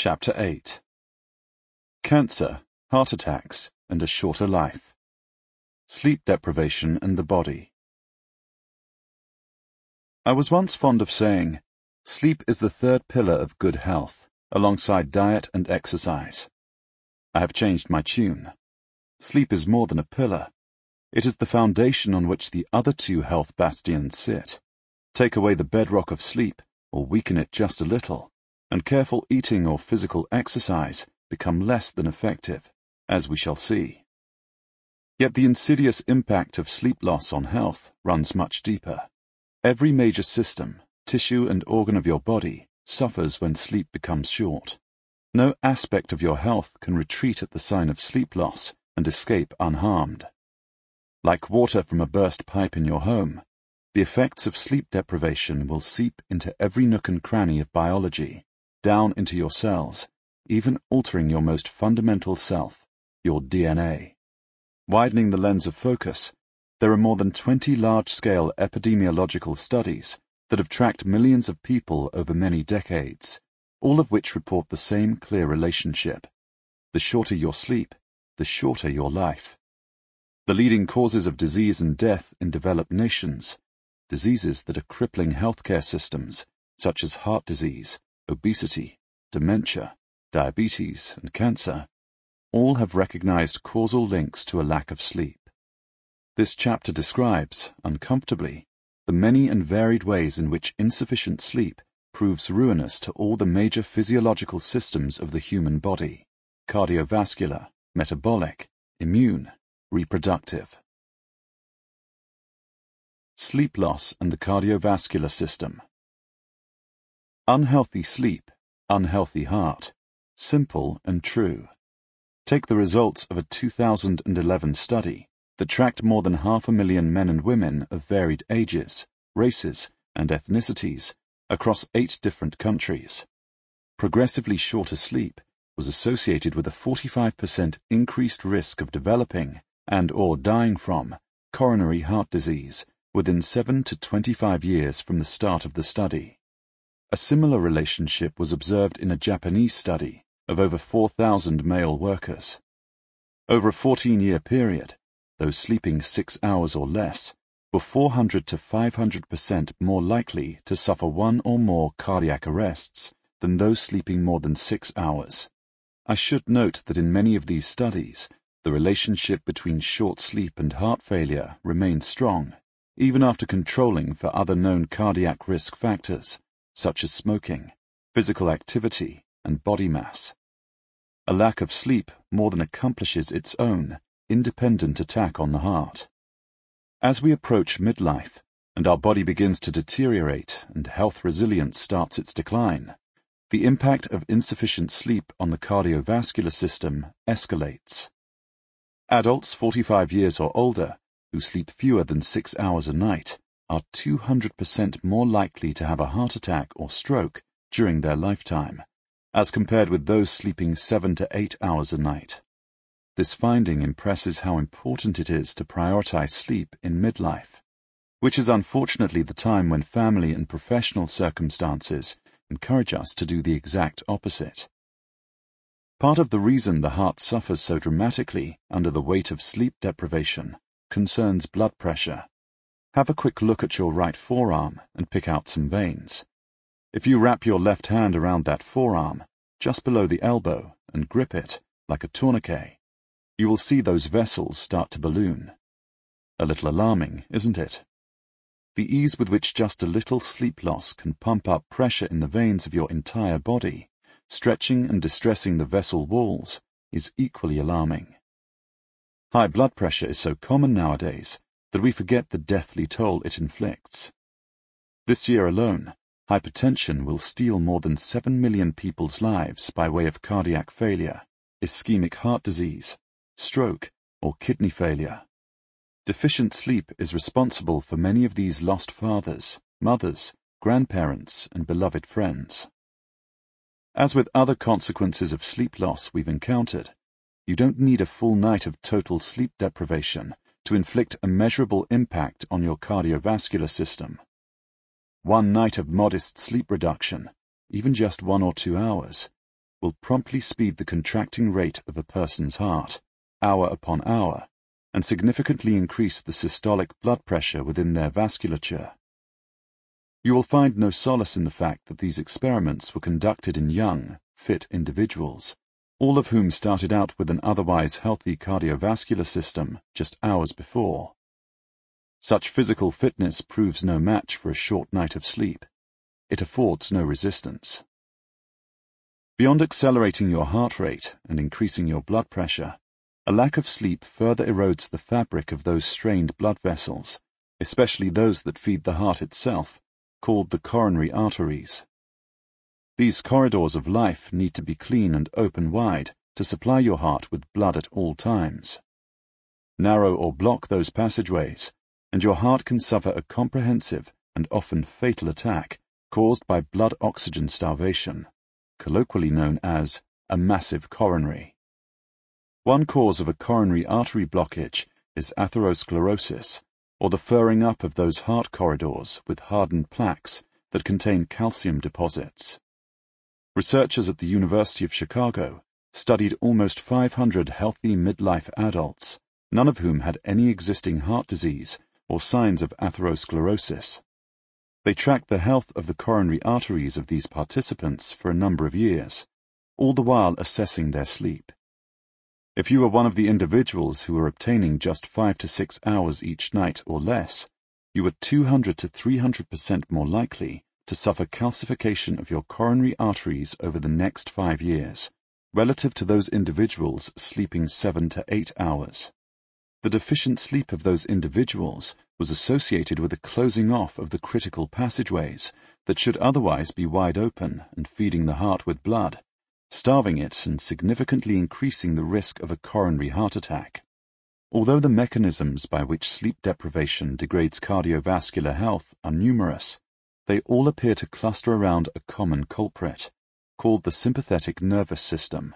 Chapter 8. Cancer, Heart Attacks, and a Shorter Life. Sleep Deprivation and the Body. I was once fond of saying, sleep is the third pillar of good health, alongside diet and exercise. I have changed my tune. Sleep is more than a pillar. It is the foundation on which the other two health bastions sit. Take away the bedrock of sleep, or weaken it just a little, and careful eating or physical exercise become less than effective, as we shall see. Yet the insidious impact of sleep loss on health runs much deeper. Every major system, tissue and organ of your body suffers when sleep becomes short. No aspect of your health can retreat at the sign of sleep loss and escape unharmed. Like water from a burst pipe in your home, the effects of sleep deprivation will seep into every nook and cranny of biology, down into your cells, even altering your most fundamental self, your DNA. Widening the lens of focus, there are more than 20 large-scale epidemiological studies that have tracked millions of people over many decades, all of which report the same clear relationship. The shorter your sleep, the shorter your life. The leading causes of disease and death in developed nations, diseases that are crippling healthcare systems, such as heart disease, obesity, dementia, diabetes, and cancer, all have recognized causal links to a lack of sleep. This chapter describes, uncomfortably, the many and varied ways in which insufficient sleep proves ruinous to all the major physiological systems of the human body: cardiovascular, metabolic, immune, reproductive. Sleep loss and the cardiovascular system. Unhealthy sleep, unhealthy heart. Simple and true. Take the results of a 2011 study that tracked more than 500,000 men and women of varied ages, races, and ethnicities across 8 different countries. Progressively shorter sleep was associated with a 45% increased risk of developing and/or dying from coronary heart disease within 7 to 25 years from the start of the study. A similar relationship was observed in a Japanese study of over 4,000 male workers. Over a 14-year period, those sleeping 6 hours or less were 400 to 500% more likely to suffer 1 or more cardiac arrests than those sleeping more than 6 hours. I should note that in many of these studies, the relationship between short sleep and heart failure remained strong, even after controlling for other known cardiac risk factors, such as smoking, physical activity, and body mass. A lack of sleep more than accomplishes its own independent attack on the heart. As we approach midlife, and our body begins to deteriorate and health resilience starts its decline, the impact of insufficient sleep on the cardiovascular system escalates. Adults 45 years or older who sleep fewer than 6 hours a night are 200% more likely to have a heart attack or stroke during their lifetime, as compared with those sleeping 7 to 8 hours a night. This finding impresses how important it is to prioritize sleep in midlife, which is unfortunately the time when family and professional circumstances encourage us to do the exact opposite. Part of the reason the heart suffers so dramatically under the weight of sleep deprivation concerns blood pressure. Have a quick look at your right forearm and pick out some veins. If you wrap your left hand around that forearm, just below the elbow, and grip it, like a tourniquet, you will see those vessels start to balloon. A little alarming, isn't it? The ease with which just a little sleep loss can pump up pressure in the veins of your entire body, stretching and distressing the vessel walls, is equally alarming. High blood pressure is so common nowadays that we forget the deathly toll it inflicts. This year alone, hypertension will steal more than 7 million people's lives by way of cardiac failure, ischemic heart disease, stroke, or kidney failure. Deficient sleep is responsible for many of these lost fathers, mothers, grandparents, and beloved friends. As with other consequences of sleep loss we've encountered, you don't need a full night of total sleep deprivation to inflict a measurable impact on your cardiovascular system. 1 night of modest sleep reduction, even just 1 or 2 hours, will promptly speed the contracting rate of a person's heart, hour upon hour, and significantly increase the systolic blood pressure within their vasculature. You will find no solace in the fact that these experiments were conducted in young, fit individuals, all of whom started out with an otherwise healthy cardiovascular system just hours before. Such physical fitness proves no match for a short night of sleep. It affords no resistance. Beyond accelerating your heart rate and increasing your blood pressure, a lack of sleep further erodes the fabric of those strained blood vessels, especially those that feed the heart itself, called the coronary arteries. These corridors of life need to be clean and open wide to supply your heart with blood at all times. Narrow or block those passageways, and your heart can suffer a comprehensive and often fatal attack caused by blood oxygen starvation, colloquially known as a massive coronary. One cause of a coronary artery blockage is atherosclerosis, or the furring up of those heart corridors with hardened plaques that contain calcium deposits. Researchers at the University of Chicago studied almost 500 healthy midlife adults, none of whom had any existing heart disease or signs of atherosclerosis. They tracked the health of the coronary arteries of these participants for a number of years, all the while assessing their sleep. If you were one of the individuals who were obtaining just 5 to 6 hours each night or less, you were 200 to 300% more likely to suffer calcification of your coronary arteries over the next 5 years, relative to those individuals sleeping 7 to 8 hours. The deficient sleep of those individuals was associated with a closing off of the critical passageways that should otherwise be wide open and feeding the heart with blood, starving it and significantly increasing the risk of a coronary heart attack. Although the mechanisms by which sleep deprivation degrades cardiovascular health are numerous, they all appear to cluster around a common culprit, called the sympathetic nervous system.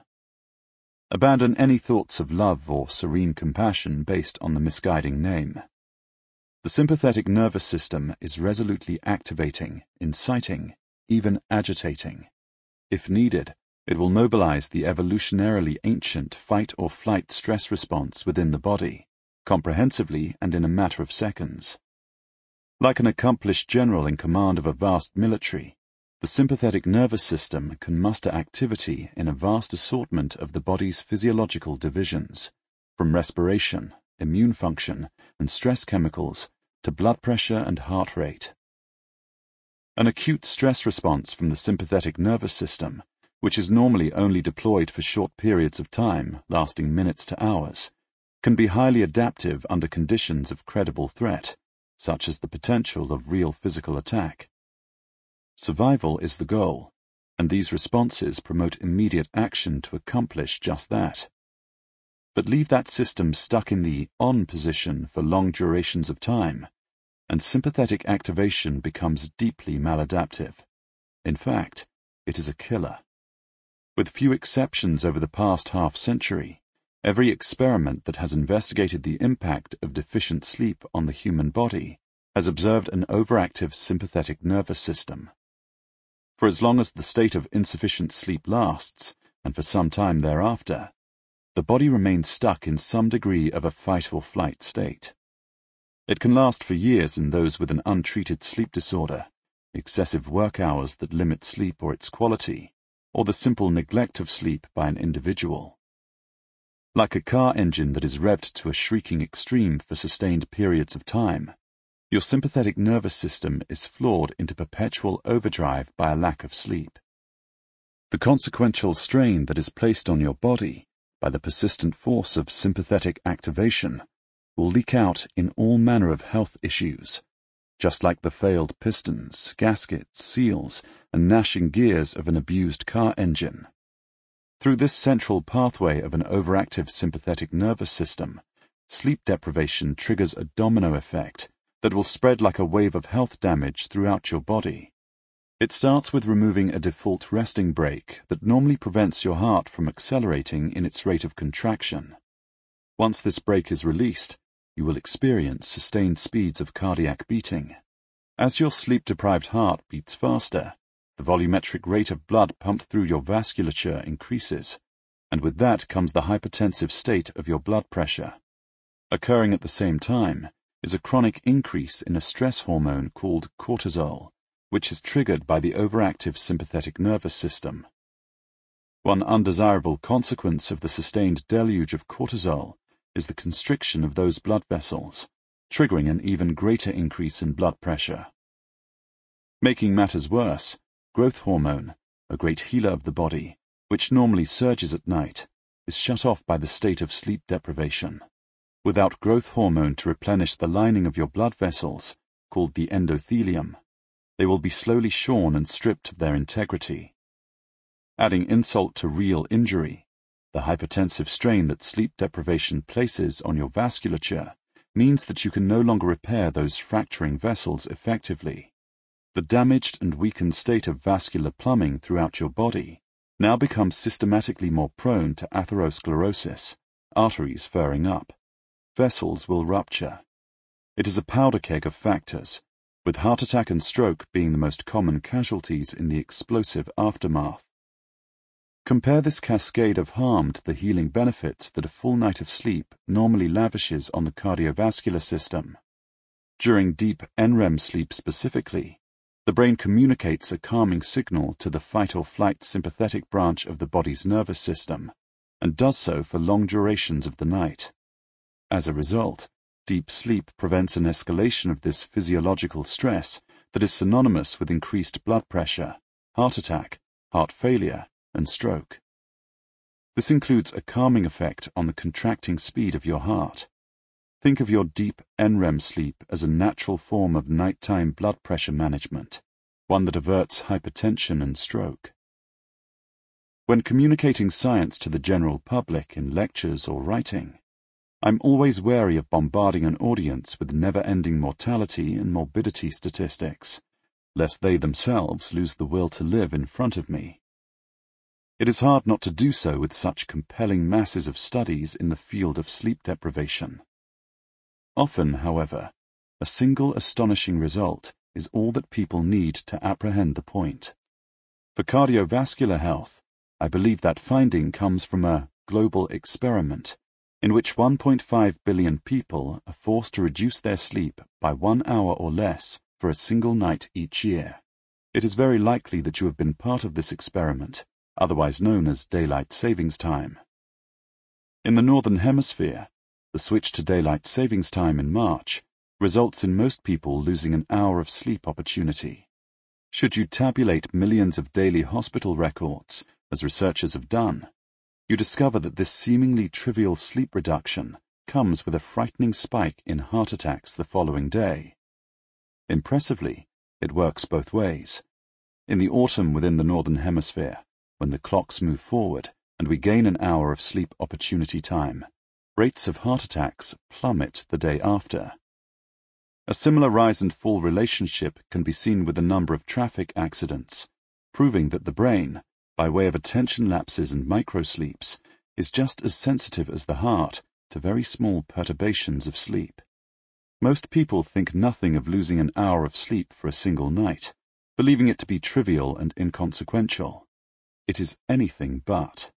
Abandon any thoughts of love or serene compassion based on the misguiding name. The sympathetic nervous system is resolutely activating, inciting, even agitating. If needed, it will mobilize the evolutionarily ancient fight-or-flight stress response within the body, comprehensively and in a matter of seconds. Like an accomplished general in command of a vast military, the sympathetic nervous system can muster activity in a vast assortment of the body's physiological divisions, from respiration, immune function, and stress chemicals to blood pressure and heart rate. An acute stress response from the sympathetic nervous system, which is normally only deployed for short periods of time, lasting minutes to hours, can be highly adaptive under conditions of credible threat, such as the potential of real physical attack. Survival is the goal, and these responses promote immediate action to accomplish just that. But leave that system stuck in the on position for long durations of time, and sympathetic activation becomes deeply maladaptive. In fact, it is a killer. With few exceptions over the past half-century, every experiment that has investigated the impact of deficient sleep on the human body has observed an overactive sympathetic nervous system. For as long as the state of insufficient sleep lasts, and for some time thereafter, the body remains stuck in some degree of a fight-or-flight state. It can last for years in those with an untreated sleep disorder, excessive work hours that limit sleep or its quality, or the simple neglect of sleep by an individual. Like a car engine that is revved to a shrieking extreme for sustained periods of time, your sympathetic nervous system is floored into perpetual overdrive by a lack of sleep. The consequential strain that is placed on your body by the persistent force of sympathetic activation will leak out in all manner of health issues, just like the failed pistons, gaskets, seals, and gnashing gears of an abused car engine. Through this central pathway of an overactive sympathetic nervous system, sleep deprivation triggers a domino effect that will spread like a wave of health damage throughout your body. It starts with removing a default resting brake that normally prevents your heart from accelerating in its rate of contraction. Once this brake is released, you will experience sustained speeds of cardiac beating. As your sleep-deprived heart beats faster, the volumetric rate of blood pumped through your vasculature increases, and with that comes the hypertensive state of your blood pressure. Occurring at the same time is a chronic increase in a stress hormone called cortisol, which is triggered by the overactive sympathetic nervous system. One undesirable consequence of the sustained deluge of cortisol is the constriction of those blood vessels, triggering an even greater increase in blood pressure. Making matters worse, growth hormone, a great healer of the body, which normally surges at night, is shut off by the state of sleep deprivation. Without growth hormone to replenish the lining of your blood vessels, called the endothelium, they will be slowly shorn and stripped of their integrity. Adding insult to real injury, the hypertensive strain that sleep deprivation places on your vasculature means that you can no longer repair those fracturing vessels effectively. The damaged and weakened state of vascular plumbing throughout your body now becomes systematically more prone to atherosclerosis, arteries furring up. Vessels will rupture. It is a powder keg of factors, with heart attack and stroke being the most common casualties in the explosive aftermath. Compare this cascade of harm to the healing benefits that a full night of sleep normally lavishes on the cardiovascular system. During deep NREM sleep specifically, the brain communicates a calming signal to the fight-or-flight sympathetic branch of the body's nervous system, and does so for long durations of the night. As a result, deep sleep prevents an escalation of this physiological stress that is synonymous with increased blood pressure, heart attack, heart failure, and stroke. This includes a calming effect on the contracting speed of your heart. Think of your deep NREM sleep as a natural form of nighttime blood pressure management, one that averts hypertension and stroke. When communicating science to the general public in lectures or writing, I'm always wary of bombarding an audience with never-ending mortality and morbidity statistics, lest they themselves lose the will to live in front of me. It is hard not to do so with such compelling masses of studies in the field of sleep deprivation. Often, however, a single astonishing result is all that people need to apprehend the point. For cardiovascular health, I believe that finding comes from a global experiment in which 1.5 billion people are forced to reduce their sleep by 1 hour or less for a single night each year. It is very likely that you have been part of this experiment, otherwise known as daylight savings time. In the Northern Hemisphere, the switch to daylight savings time in March results in most people losing an hour of sleep opportunity. Should you tabulate millions of daily hospital records, as researchers have done, you discover that this seemingly trivial sleep reduction comes with a frightening spike in heart attacks the following day. Impressively, it works both ways. In the autumn within the Northern Hemisphere, when the clocks move forward and we gain an hour of sleep opportunity time, rates of heart attacks plummet the day after. A similar rise and fall relationship can be seen with the number of traffic accidents, proving that the brain, by way of attention lapses and microsleeps, is just as sensitive as the heart to very small perturbations of sleep. Most people think nothing of losing an hour of sleep for a single night, believing it to be trivial and inconsequential. It is anything but.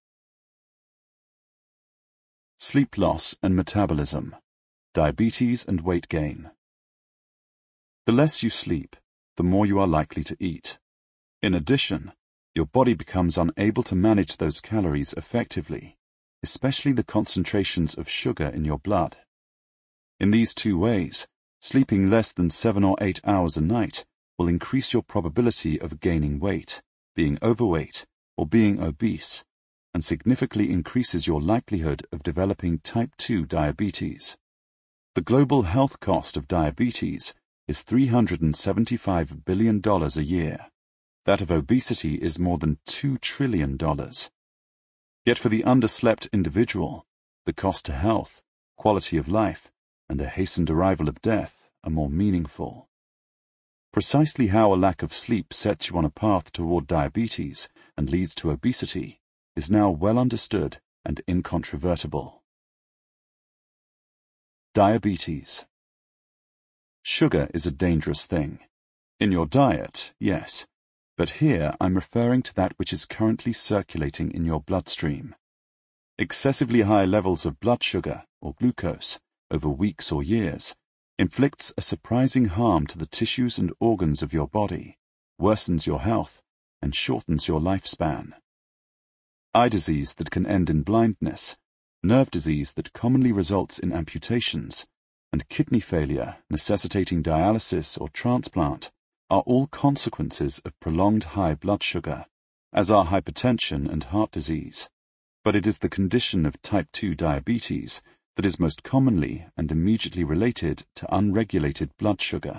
Sleep loss and metabolism, diabetes and weight gain. The less you sleep, the more you are likely to eat. In addition, your body becomes unable to manage those calories effectively, especially the concentrations of sugar in your blood. In these two ways, sleeping less than 7 or 8 hours a night will increase your probability of gaining weight, being overweight, or being obese, and significantly increases your likelihood of developing type 2 diabetes. The global health cost of diabetes is $375 billion a year. That of obesity is more than $2 trillion. Yet for the underslept individual, the cost to health, quality of life, and a hastened arrival of death are more meaningful. Precisely how a lack of sleep sets you on a path toward diabetes and leads to obesity is now well understood and incontrovertible. Diabetes. Sugar is a dangerous thing. In your diet, yes, but here I'm referring to that which is currently circulating in your bloodstream. Excessively high levels of blood sugar, or glucose, over weeks or years, inflicts a surprising harm to the tissues and organs of your body, worsens your health, and shortens your lifespan. Eye disease that can end in blindness, nerve disease that commonly results in amputations, and kidney failure necessitating dialysis or transplant are all consequences of prolonged high blood sugar, as are hypertension and heart disease. But it is the condition of type 2 diabetes that is most commonly and immediately related to unregulated blood sugar.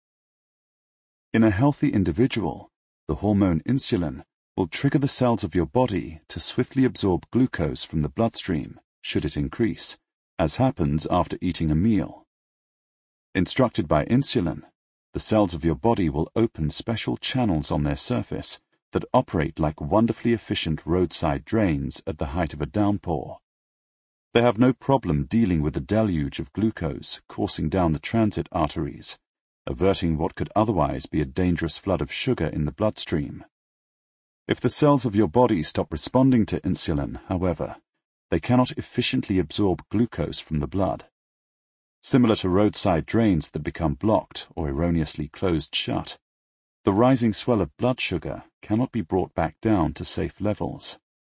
In a healthy individual, the hormone insulin will trigger the cells of your body to swiftly absorb glucose from the bloodstream, should it increase, as happens after eating a meal. Instructed by insulin, the cells of your body will open special channels on their surface that operate like wonderfully efficient roadside drains at the height of a downpour. They have no problem dealing with the deluge of glucose coursing down the transit arteries, averting what could otherwise be a dangerous flood of sugar in the bloodstream. If the cells of your body stop responding to insulin, however, they cannot efficiently absorb glucose from the blood. Similar to roadside drains that become blocked or erroneously closed shut, the rising swell of blood sugar cannot be brought back down to safe levels.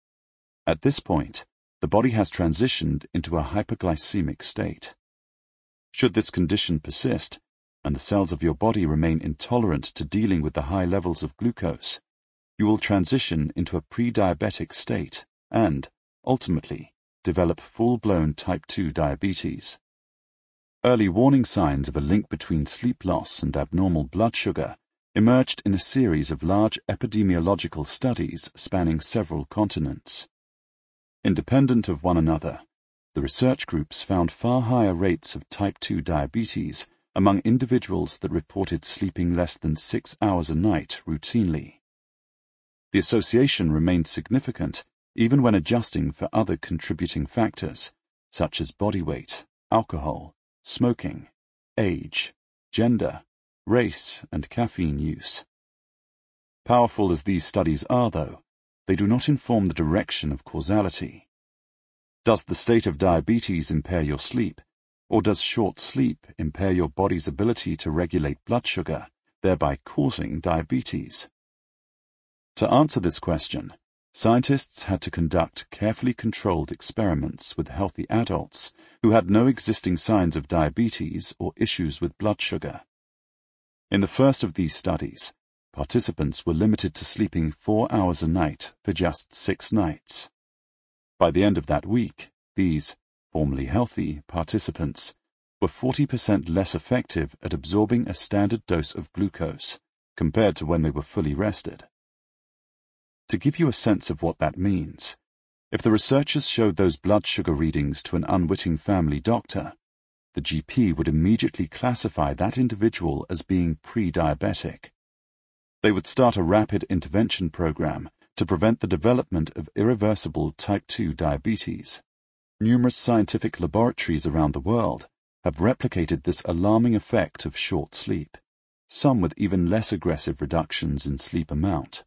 At this point, the body has transitioned into a hyperglycemic state. Should this condition persist, and the cells of your body remain intolerant to dealing with the high levels of glucose, you will transition into a pre-diabetic state and, ultimately, develop full-blown type 2 diabetes. Early warning signs of a link between sleep loss and abnormal blood sugar emerged in a series of large epidemiological studies spanning several continents. Independent of one another, the research groups found far higher rates of type 2 diabetes among individuals that reported sleeping less than 6 hours a night routinely. The association remained significant even when adjusting for other contributing factors, such as body weight, alcohol, smoking, age, gender, race, and caffeine use. Powerful as these studies are, though, they do not inform the direction of causality. Does the state of diabetes impair your sleep, or does short sleep impair your body's ability to regulate blood sugar, thereby causing diabetes? To answer this question, scientists had to conduct carefully controlled experiments with healthy adults who had no existing signs of diabetes or issues with blood sugar. In the first of these studies, participants were limited to sleeping 4 hours a night for just 6 nights. By the end of that week, these, formerly healthy, participants were 40% less effective at absorbing a standard dose of glucose compared to when they were fully rested. To give you a sense of what that means, if the researchers showed those blood sugar readings to an unwitting family doctor, the GP would immediately classify that individual as being pre-diabetic. They would start a rapid intervention program to prevent the development of irreversible type 2 diabetes. Numerous scientific laboratories around the world have replicated this alarming effect of short sleep, some with even less aggressive reductions in sleep amount.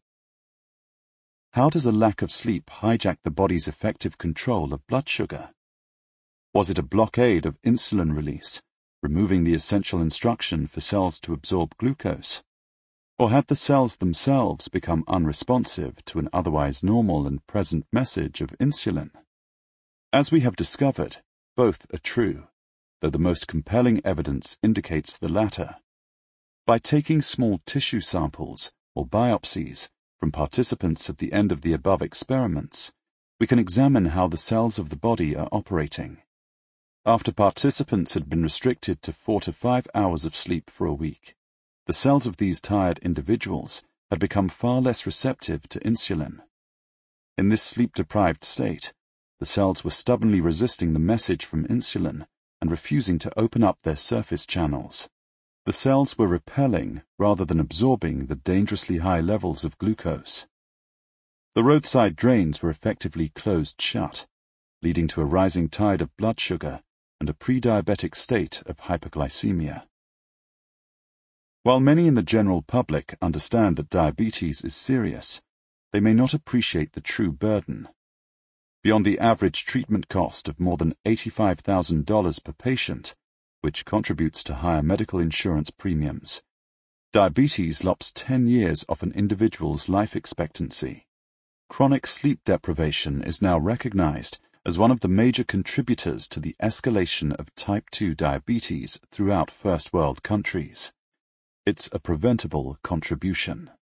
How does a lack of sleep hijack the body's effective control of blood sugar? Was it a blockade of insulin release, removing the essential instruction for cells to absorb glucose? Or had the cells themselves become unresponsive to an otherwise normal and present message of insulin? As we have discovered, both are true, though the most compelling evidence indicates the latter. By taking small tissue samples, or biopsies, from participants at the end of the above experiments, we can examine how the cells of the body are operating. After participants had been restricted to 4 to 5 hours of sleep for a week, the cells of these tired individuals had become far less receptive to insulin. In this sleep-deprived state, the cells were stubbornly resisting the message from insulin and refusing to open up their surface channels. The cells were repelling rather than absorbing the dangerously high levels of glucose. The roadside drains were effectively closed shut, leading to a rising tide of blood sugar and a pre-diabetic state of hyperglycemia. While many in the general public understand that diabetes is serious, they may not appreciate the true burden. Beyond the average treatment cost of more than $85,000 per patient, which contributes to higher medical insurance premiums, diabetes lops 10 years off an individual's life expectancy. Chronic sleep deprivation is now recognized as one of the major contributors to the escalation of type 2 diabetes throughout first world countries. It's a preventable contribution.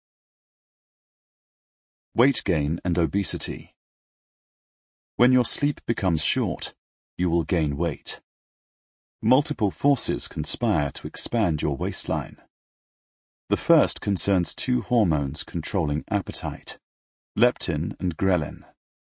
Weight gain and obesity. When your sleep becomes short, you will gain weight. Multiple forces conspire to expand your waistline. The first concerns two hormones controlling appetite, leptin and ghrelin.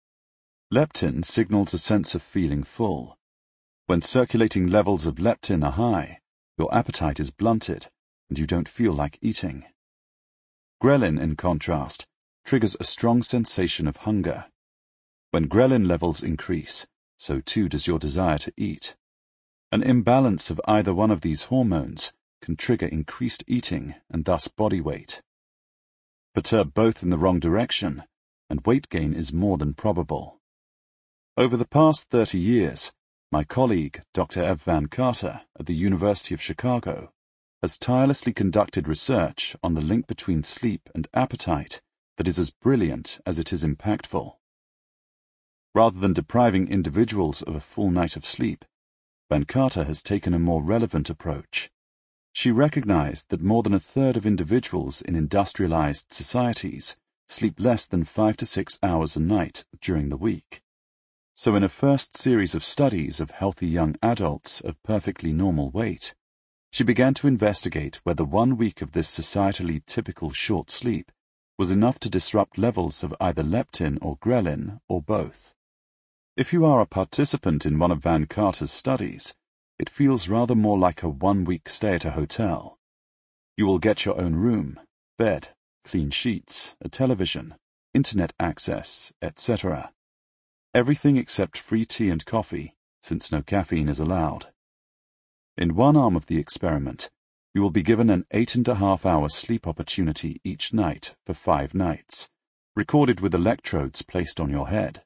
Leptin signals a sense of feeling full. When circulating levels of leptin are high, your appetite is blunted and you don't feel like eating. Ghrelin, in contrast, triggers a strong sensation of hunger. When ghrelin levels increase, so too does your desire to eat. An imbalance of either one of these hormones can trigger increased eating and thus body weight. Perturb both in the wrong direction, and weight gain is more than probable. Over the past 30 years, my colleague, Dr. Ev Van Carter at the University of Chicago, has tirelessly conducted research on the link between sleep and appetite that is as brilliant as it is impactful. Rather than depriving individuals of a full night of sleep, Van Carter has taken a more relevant approach. She recognized that more than a third of individuals in industrialized societies sleep less than 5 to 6 hours a night during the week. So in a first series of studies of healthy young adults of perfectly normal weight, she began to investigate whether 1 week of this societally typical short sleep was enough to disrupt levels of either leptin or ghrelin, or both. If you are a participant in one of Van Carter's studies, it feels rather more like a 1-week stay at a hotel. You will get your own room, bed, clean sheets, a television, internet access, etc. Everything except free tea and coffee, since no caffeine is allowed. In one arm of the experiment, you will be given an 8.5-hour sleep opportunity each night for 5 nights, recorded with electrodes placed on your head.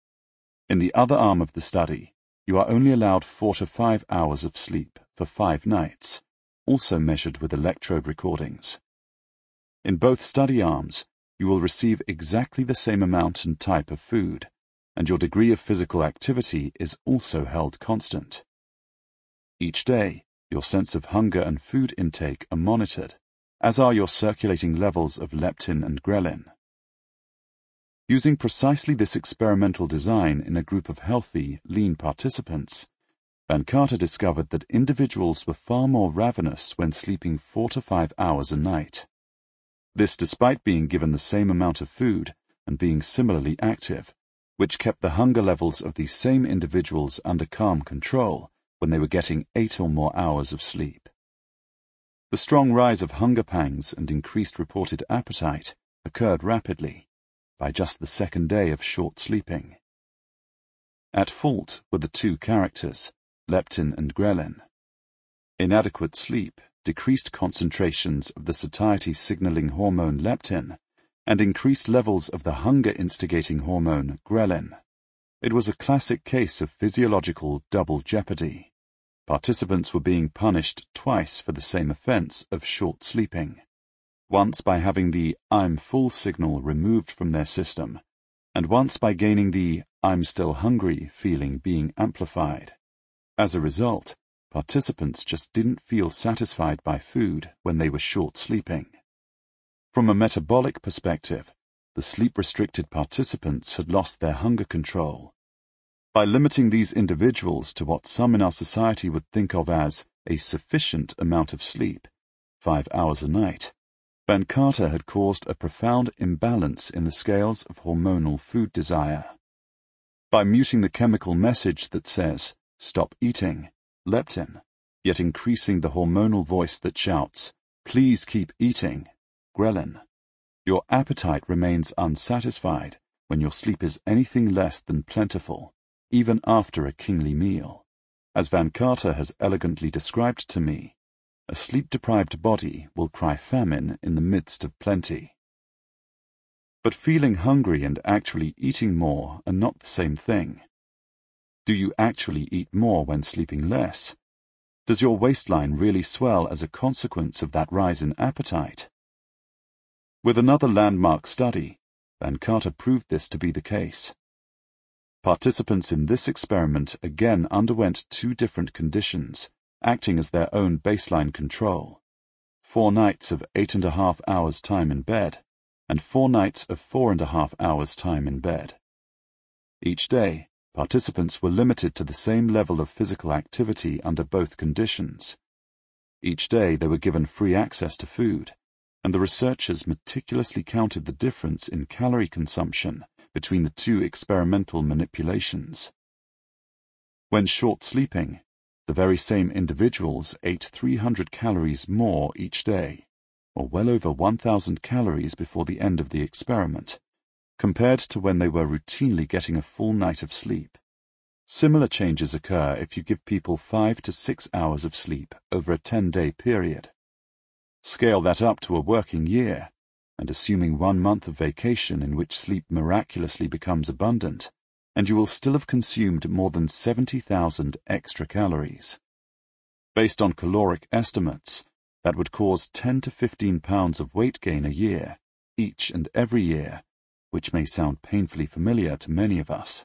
In the other arm of the study, you are only allowed 4 to 5 hours of sleep for 5 nights, also measured with electrode recordings. In both study arms, you will receive exactly the same amount and type of food, and your degree of physical activity is also held constant. Each day, your sense of hunger and food intake are monitored, as are your circulating levels of leptin and ghrelin. Using precisely this experimental design in a group of healthy, lean participants, Van Carter discovered that individuals were far more ravenous when sleeping 4 to 5 hours a night. This despite being given the same amount of food and being similarly active, which kept the hunger levels of these same individuals under calm control when they were getting 8 or more hours of sleep. The strong rise of hunger pangs and increased reported appetite occurred rapidly, by just the second day of short sleeping. At fault were the two characters, leptin and ghrelin. Inadequate sleep decreased concentrations of the satiety signaling hormone leptin, and increased levels of the hunger-instigating hormone ghrelin. It was a classic case of physiological double jeopardy. Participants were being punished twice for the same offense of short sleeping, once by having the "I'm full" signal removed from their system, and once by gaining the "I'm still hungry" feeling being amplified. As a result, participants just didn't feel satisfied by food when they were short sleeping. From a metabolic perspective, the sleep-restricted participants had lost their hunger control. By limiting these individuals to what some in our society would think of as a sufficient amount of sleep, 5 hours a night, Van Carter had caused a profound imbalance in the scales of hormonal food desire. By muting the chemical message that says, "Stop eating," leptin, yet increasing the hormonal voice that shouts, "Please keep eating," ghrelin, your appetite remains unsatisfied when your sleep is anything less than plentiful, even after a kingly meal. As Van Carter has elegantly described to me, a sleep-deprived body will cry famine in the midst of plenty. But feeling hungry and actually eating more are not the same thing. Do you actually eat more when sleeping less? Does your waistline really swell as a consequence of that rise in appetite? With another landmark study, Van Carter proved this to be the case. Participants in this experiment again underwent two different conditions, acting as their own baseline control: 4 nights of 8.5 hours time in bed, and 4 nights of 4.5 hours time in bed. Each day, participants were limited to the same level of physical activity under both conditions. Each day they were given free access to food, and the researchers meticulously counted the difference in calorie consumption between the two experimental manipulations. When short sleeping, the very same individuals ate 300 calories more each day, or well over 1,000 calories before the end of the experiment, compared to when they were routinely getting a full night of sleep. Similar changes occur if you give people 5 to 6 hours of sleep over a 10-day period. Scale that up to a working year, and assuming 1 month of vacation in which sleep miraculously becomes abundant, and you will still have consumed more than 70,000 extra calories. Based on caloric estimates, that would cause 10 to 15 pounds of weight gain a year, each and every year, which may sound painfully familiar to many of us.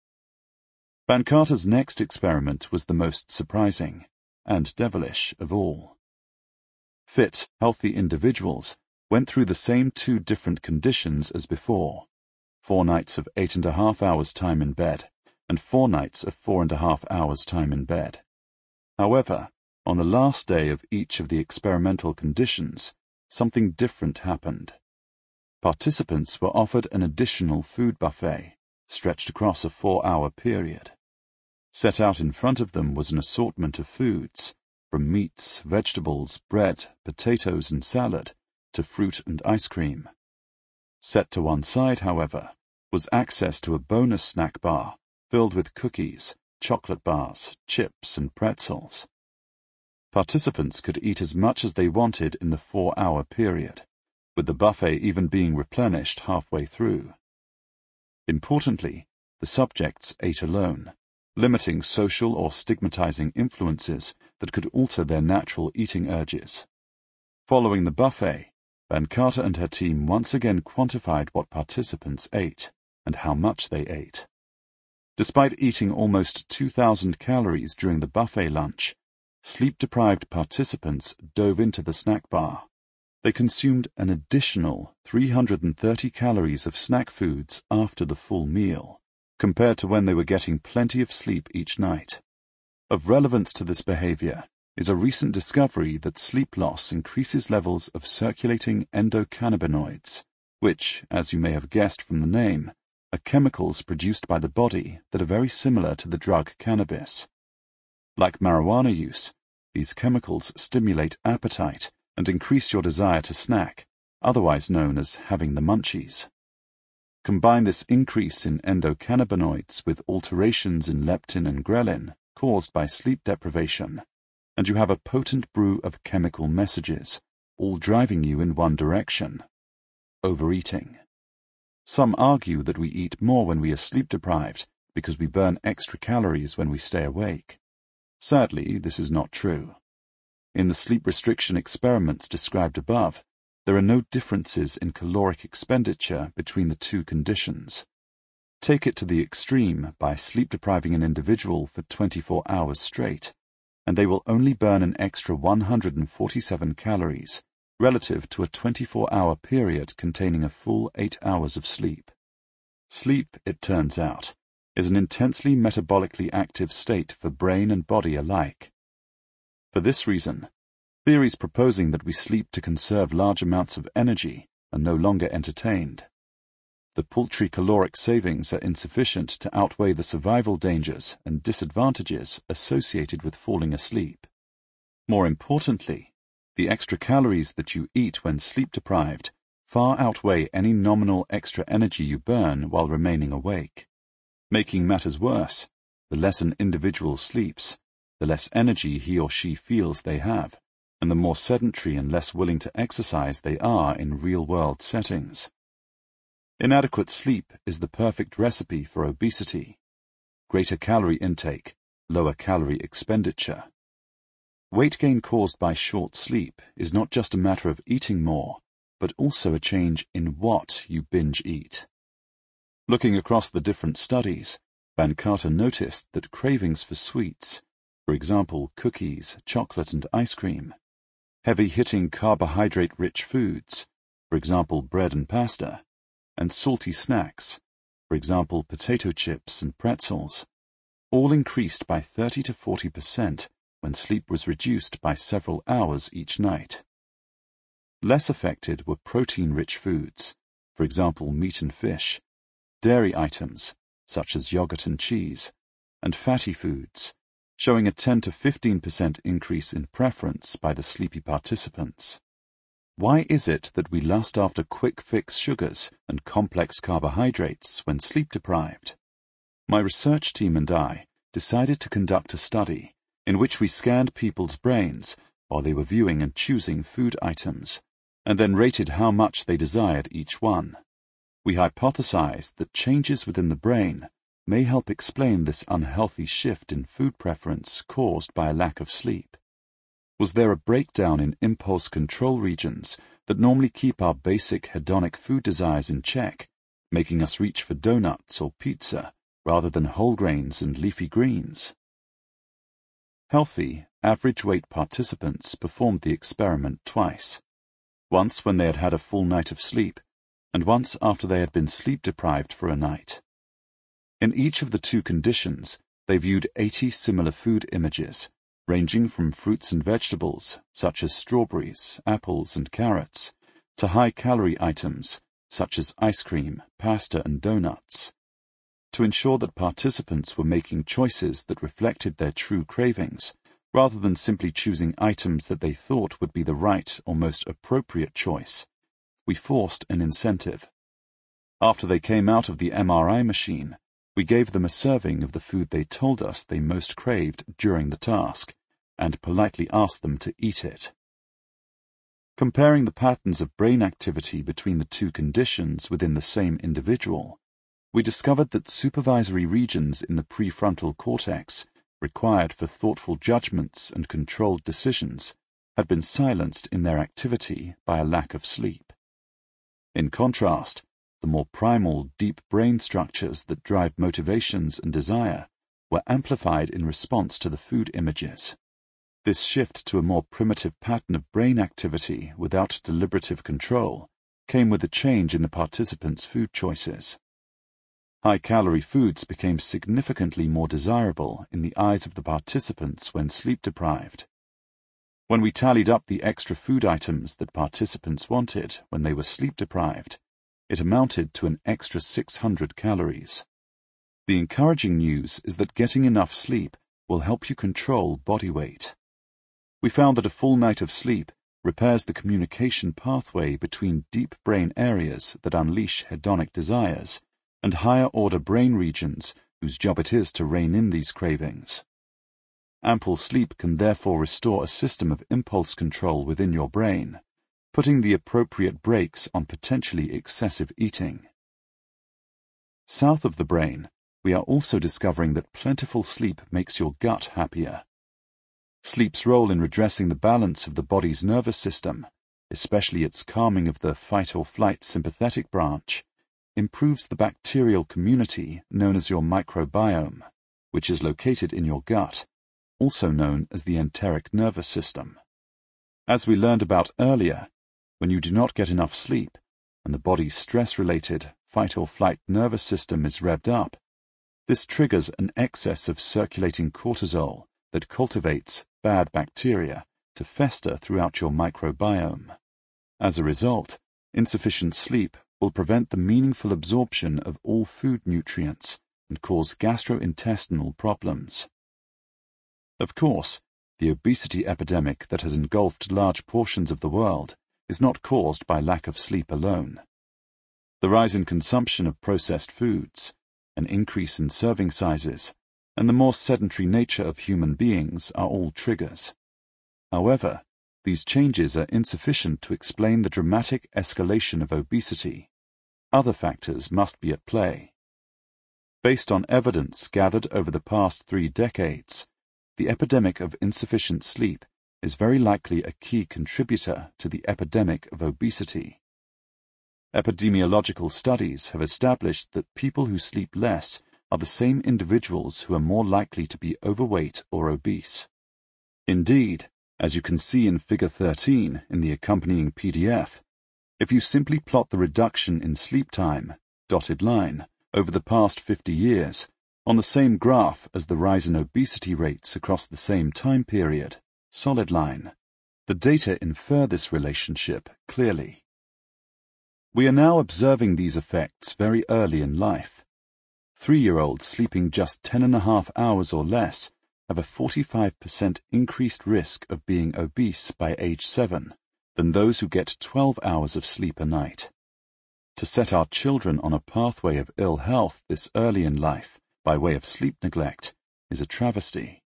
Van Carter's next experiment was the most surprising and devilish of all. Fit, healthy individuals went through the same 2 different conditions as before: 4 nights of 8.5 hours time in bed, and 4 nights of 4.5 hours time in bed. However, on the last day of each of the experimental conditions, something different happened. Participants were offered an additional food buffet, stretched across a 4-hour period. Set out in front of them was an assortment of foods, from meats, vegetables, bread, potatoes, and salad, to fruit and ice cream. Set to one side, however, was access to a bonus snack bar filled with cookies, chocolate bars, chips, and pretzels. Participants could eat as much as they wanted in the 4-hour period, with the buffet even being replenished halfway through. Importantly, the subjects ate alone, limiting social or stigmatizing influences that could alter their natural eating urges. Following the buffet, Van Carter and her team once again quantified what participants ate and how much they ate. Despite eating almost 2,000 calories during the buffet lunch, sleep-deprived participants dove into the snack bar. They consumed an additional 330 calories of snack foods after the full meal, compared to when they were getting plenty of sleep each night. Of relevance to this behavior is a recent discovery that sleep loss increases levels of circulating endocannabinoids, which, as you may have guessed from the name, are chemicals produced by the body that are very similar to the drug cannabis. Like marijuana use, these chemicals stimulate appetite and increase your desire to snack, otherwise known as having the munchies. Combine this increase in endocannabinoids with alterations in leptin and ghrelin caused by sleep deprivation, and you have a potent brew of chemical messages, all driving you in one direction: overeating. Some argue that we eat more when we are sleep-deprived because we burn extra calories when we stay awake. Sadly, this is not true. In the sleep restriction experiments described above, there are no differences in caloric expenditure between the two conditions. Take it to the extreme by sleep-depriving an individual for 24 hours straight, and they will only burn an extra 147 calories, relative to a 24-hour period containing a full 8 hours of sleep. Sleep, it turns out, is an intensely metabolically active state for brain and body alike. For this reason, theories proposing that we sleep to conserve large amounts of energy are no longer entertained. The paltry caloric savings are insufficient to outweigh the survival dangers and disadvantages associated with falling asleep. More importantly, the extra calories that you eat when sleep-deprived far outweigh any nominal extra energy you burn while remaining awake. Making matters worse, the less an individual sleeps, the less energy he or she feels they have, and the more sedentary and less willing to exercise they are in real-world settings. Inadequate sleep is the perfect recipe for obesity. Greater calorie intake, lower calorie expenditure. Weight gain caused by short sleep is not just a matter of eating more, but also a change in what you binge eat. Looking across the different studies, Van Carter noticed that cravings for sweets, for example cookies, chocolate and ice cream, heavy-hitting carbohydrate-rich foods, for example bread and pasta, and salty snacks, for example potato chips and pretzels, all increased by 30 to 40% when sleep was reduced by several hours each night. Less affected were protein-rich foods, for example meat and fish, dairy items, such as yogurt and cheese, and fatty foods, showing a 10 to 15% increase in preference by the sleepy participants. Why is it that we lust after quick-fix sugars and complex carbohydrates when sleep-deprived? My research team and I decided to conduct a study in which we scanned people's brains while they were viewing and choosing food items, and then rated how much they desired each one. We hypothesized that changes within the brain may help explain this unhealthy shift in food preference caused by a lack of sleep. Was there a breakdown in impulse control regions that normally keep our basic hedonic food desires in check, making us reach for donuts or pizza rather than whole grains and leafy greens? Healthy, average-weight participants performed the experiment twice, once when they had had a full night of sleep, and once after they had been sleep-deprived for a night. In each of the two conditions, they viewed 80 similar food images, ranging from fruits and vegetables, such as strawberries, apples, and carrots, to high-calorie items, such as ice cream, pasta, and donuts. To ensure that participants were making choices that reflected their true cravings, rather than simply choosing items that they thought would be the right or most appropriate choice, we forced an incentive. After they came out of the MRI machine, we gave them a serving of the food they told us they most craved during the task, and politely asked them to eat it. Comparing the patterns of brain activity between the two conditions within the same individual, we discovered that supervisory regions in the prefrontal cortex, required for thoughtful judgments and controlled decisions, had been silenced in their activity by a lack of sleep. In contrast, the more primal, deep brain structures that drive motivations and desire were amplified in response to the food images. This shift to a more primitive pattern of brain activity without deliberative control came with a change in the participants' food choices. High-calorie foods became significantly more desirable in the eyes of the participants when sleep-deprived. When we tallied up the extra food items that participants wanted when they were sleep-deprived, it amounted to an extra 600 calories. The encouraging news is that getting enough sleep will help you control body weight. We found that a full night of sleep repairs the communication pathway between deep brain areas that unleash hedonic desires and higher-order brain regions whose job it is to rein in these cravings. Ample sleep can therefore restore a system of impulse control within your brain, putting the appropriate brakes on potentially excessive eating. South of the brain, we are also discovering that plentiful sleep makes your gut happier. Sleep's role in redressing the balance of the body's nervous system, especially its calming of the fight-or-flight sympathetic branch, improves the bacterial community known as your microbiome, which is located in your gut, also known as the enteric nervous system. As we learned about earlier, when you do not get enough sleep, and the body's stress-related fight-or-flight nervous system is revved up, this triggers an excess of circulating cortisol that cultivates bad bacteria to fester throughout your microbiome. As a result, insufficient sleep will prevent the meaningful absorption of all food nutrients and cause gastrointestinal problems. Of course, the obesity epidemic that has engulfed large portions of the world is not caused by lack of sleep alone. The rise in consumption of processed foods, an increase in serving sizes, and the more sedentary nature of human beings are all triggers. However, these changes are insufficient to explain the dramatic escalation of obesity. Other factors must be at play. Based on evidence gathered over the past 3 decades, the epidemic of insufficient sleep is very likely a key contributor to the epidemic of obesity. Epidemiological studies have established that people who sleep less are the same individuals who are more likely to be overweight or obese. Indeed, as you can see in Figure 13 in the accompanying PDF, if you simply plot the reduction in sleep time, dotted line, over the past 50 years, on the same graph as the rise in obesity rates across the same time period, solid line, the data infer this relationship clearly. We are now observing these effects very early in life. 3-year-olds sleeping just 10.5 hours or less have a 45% increased risk of being obese by age 7 than those who get 12 hours of sleep a night. To set our children on a pathway of ill health this early in life by way of sleep neglect is a travesty.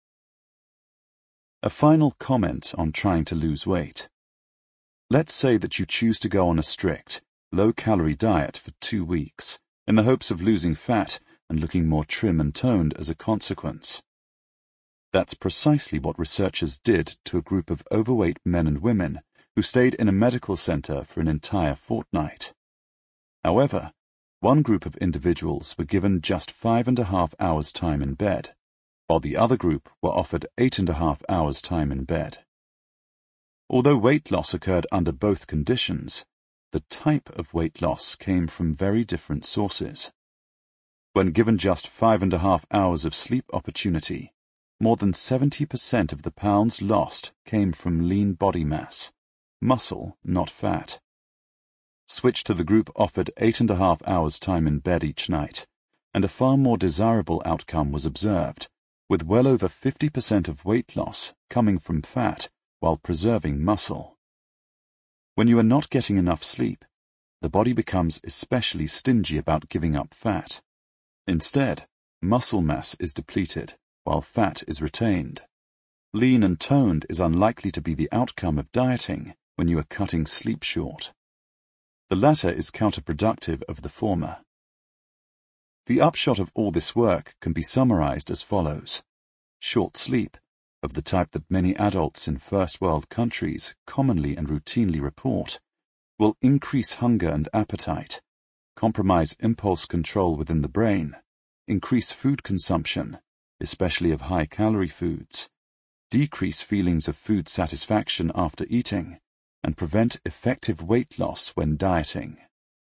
A final comment on trying to lose weight. Let's say that you choose to go on a strict, low-calorie diet for 2 weeks in the hopes of losing fat and looking more trim and toned as a consequence. That's precisely what researchers did to a group of overweight men and women who stayed in a medical center for an entire fortnight. However, one group of individuals were given just 5.5 hours time in bed, while the other group were offered 8.5 hours time in bed. Although weight loss occurred under both conditions, the type of weight loss came from very different sources. When given just 5.5 hours of sleep opportunity, more than 70% of the pounds lost came from lean body mass, muscle, not fat. Switch to the group offered 8.5 hours time in bed each night, and a far more desirable outcome was observed, with well over 50% of weight loss coming from fat while preserving muscle. When you are not getting enough sleep, the body becomes especially stingy about giving up fat. Instead, muscle mass is depleted, while fat is retained. Lean and toned is unlikely to be the outcome of dieting when you are cutting sleep short. The latter is counterproductive of the former. The upshot of all this work can be summarized as follows. Short sleep, of the type that many adults in first world countries commonly and routinely report, will increase hunger and appetite, compromise impulse control within the brain, increase food consumption, especially of high-calorie foods, decrease feelings of food satisfaction after eating, and prevent effective weight loss when dieting.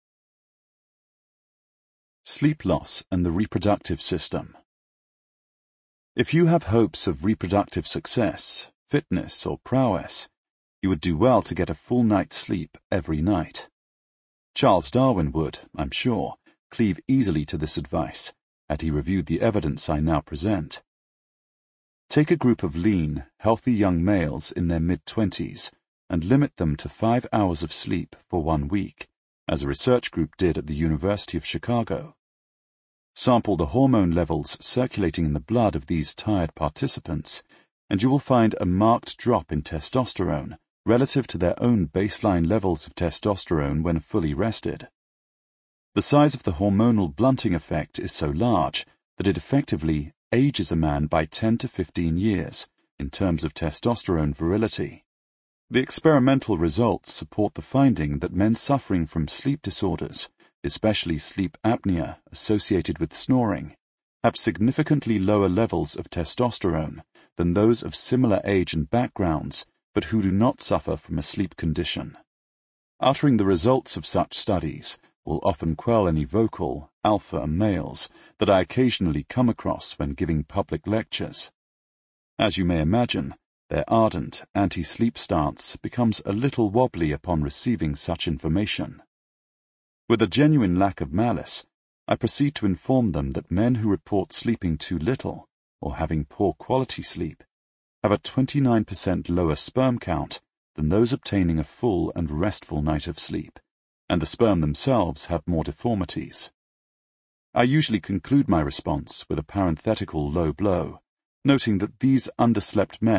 Sleep loss and the reproductive system. If you have hopes of reproductive success, fitness, or prowess, you would do well to get a full night's sleep every night. Charles Darwin would, I'm sure, cleave easily to this advice, had he reviewed the evidence I now present. Take a group of lean, healthy young males in their mid-20s and limit them to 5 hours of sleep for 1 week, as a research group did at the University of Chicago. Sample the hormone levels circulating in the blood of these tired participants, and you will find a marked drop in testosterone relative to their own baseline levels of testosterone when fully rested. The size of the hormonal blunting effect is so large that it effectively ages a man by 10 to 15 years in terms of testosterone virility. The experimental results support the finding that men suffering from sleep disorders, especially sleep apnea associated with snoring, have significantly lower levels of testosterone than those of similar age and backgrounds but who do not suffer from a sleep condition. Uttering the results of such studies will often quell any vocal, alpha males that I occasionally come across when giving public lectures. As you may imagine, their ardent anti-sleep stance becomes a little wobbly upon receiving such information. With a genuine lack of malice, I proceed to inform them that men who report sleeping too little, or having poor quality sleep, have a 29% lower sperm count than those obtaining a full and restful night of sleep, and the sperm themselves have more deformities. I usually conclude my response with a parenthetical low blow, noting that these underslept men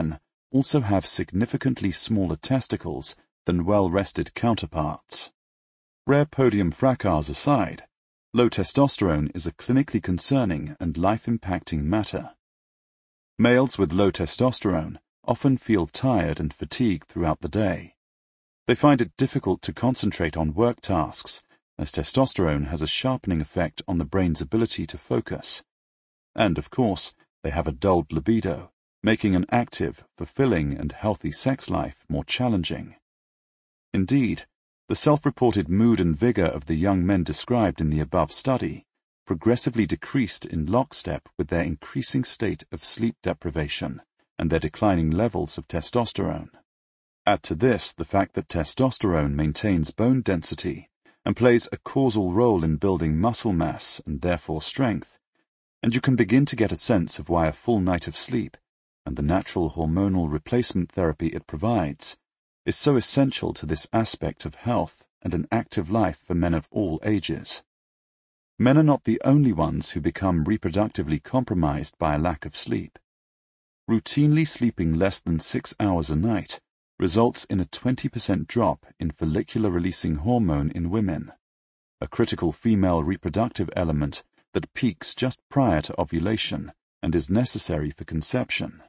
also have significantly smaller testicles than well-rested counterparts. Rare podium fracas aside, low testosterone is a clinically concerning and life-impacting matter. Males with low testosterone often feel tired and fatigued throughout the day. They find it difficult to concentrate on work tasks, as testosterone has a sharpening effect on the brain's ability to focus. And, of course, they have a dulled libido, making an active, fulfilling, and healthy sex life more challenging. Indeed, the self-reported mood and vigor of the young men described in the above study progressively decreased in lockstep with their increasing state of sleep deprivation and their declining levels of testosterone. Add to this the fact that testosterone maintains bone density and plays a causal role in building muscle mass and therefore strength, and you can begin to get a sense of why a full night of sleep, and the natural hormonal replacement therapy it provides, is so essential to this aspect of health and an active life for men of all ages. Men are not the only ones who become reproductively compromised by a lack of sleep. Routinely sleeping less than 6 hours a night results in a 20% drop in follicular-releasing hormone in women, a critical female reproductive element that peaks just prior to ovulation and is necessary for conception.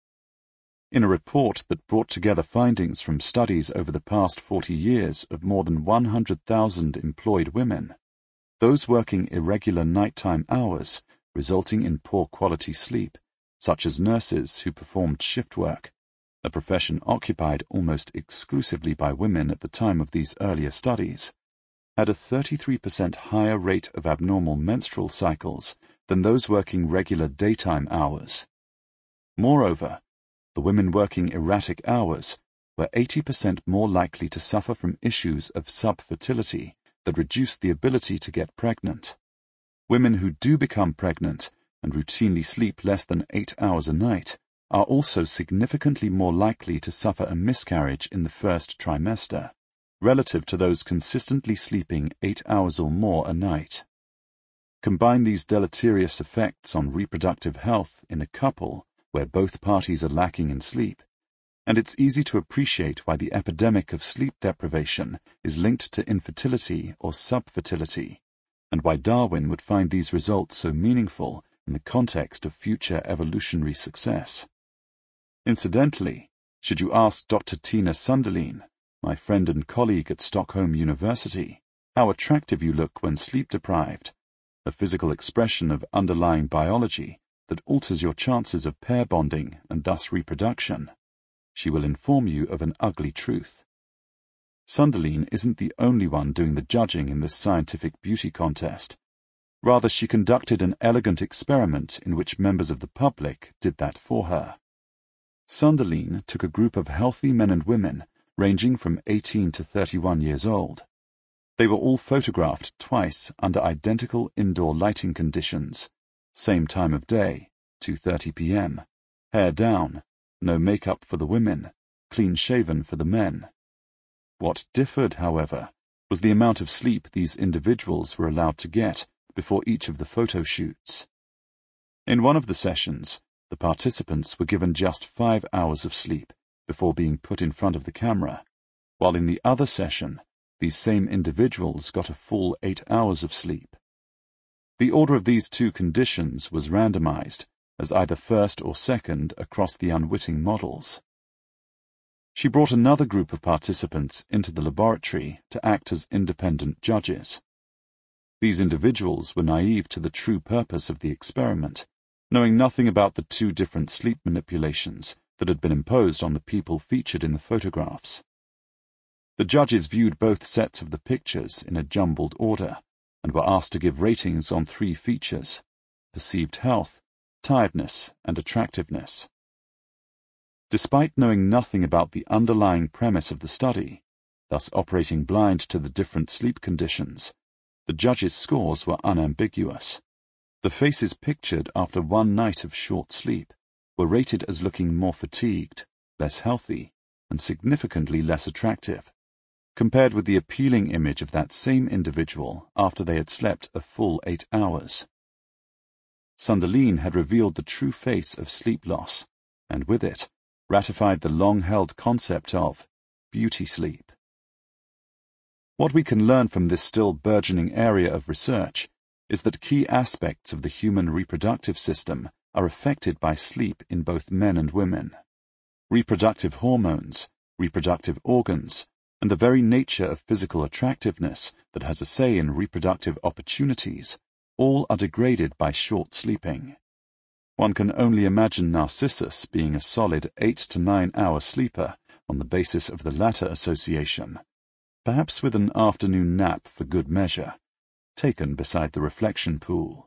In a report that brought together findings from studies over the past 40 years of more than 100,000 employed women, those working irregular nighttime hours resulting in poor quality sleep, such as nurses who performed shift work, a profession occupied almost exclusively by women at the time of these earlier studies, had a 33% higher rate of abnormal menstrual cycles than those working regular daytime hours. Moreover, the women working erratic hours were 80% more likely to suffer from issues of subfertility that reduced the ability to get pregnant. Women who do become pregnant and routinely sleep less than 8 hours a night are also significantly more likely to suffer a miscarriage in the first trimester, relative to those consistently sleeping 8 hours or more a night. Combine these deleterious effects on reproductive health in a couple where both parties are lacking in sleep, and it's easy to appreciate why the epidemic of sleep deprivation is linked to infertility or subfertility, and why Darwin would find these results so meaningful in the context of future evolutionary success. Incidentally, should you ask Dr. Tina Sunderleen, my friend and colleague at Stockholm University, how attractive you look when sleep-deprived, a physical expression of underlying biology that alters your chances of pair bonding and thus reproduction, she will inform you of an ugly truth. Sunderleen isn't the only one doing the judging in this scientific beauty contest. Rather, she conducted an elegant experiment in which members of the public did that for her. Sunderleen took a group of healthy men and women ranging from 18 to 31 years old. They were all photographed twice under identical indoor lighting conditions, same time of day, 2:30 p.m., hair down, no makeup for the women, clean-shaven for the men. What differed, however, was the amount of sleep these individuals were allowed to get before each of the photo shoots. In one of the sessions, the participants were given just 5 hours of sleep before being put in front of the camera, while in the other session, these same individuals got a full 8 hours of sleep. The order of these two conditions was randomized as either first or second across the unwitting models. She brought another group of participants into the laboratory to act as independent judges. These individuals were naive to the true purpose of the experiment, knowing nothing about the two different sleep manipulations that had been imposed on the people featured in the photographs. The judges viewed both sets of the pictures in a jumbled order and were asked to give ratings on 3 features: perceived health, tiredness, and attractiveness. Despite knowing nothing about the underlying premise of the study, thus operating blind to the different sleep conditions, the judges' scores were unambiguous. The faces pictured after one night of short sleep were rated as looking more fatigued, less healthy, and significantly less attractive, compared with the appealing image of that same individual after they had slept a full 8 hours. Sunderleen had revealed the true face of sleep loss, and with it, ratified the long-held concept of beauty sleep. What we can learn from this still burgeoning area of research is that key aspects of the human reproductive system are affected by sleep in both men and women. Reproductive hormones, reproductive organs, and the very nature of physical attractiveness that has a say in reproductive opportunities all are degraded by short sleeping. One can only imagine Narcissus being a solid 8 to 9 hour sleeper on the basis of the latter association, perhaps with an afternoon nap for good measure, taken beside the reflection pool.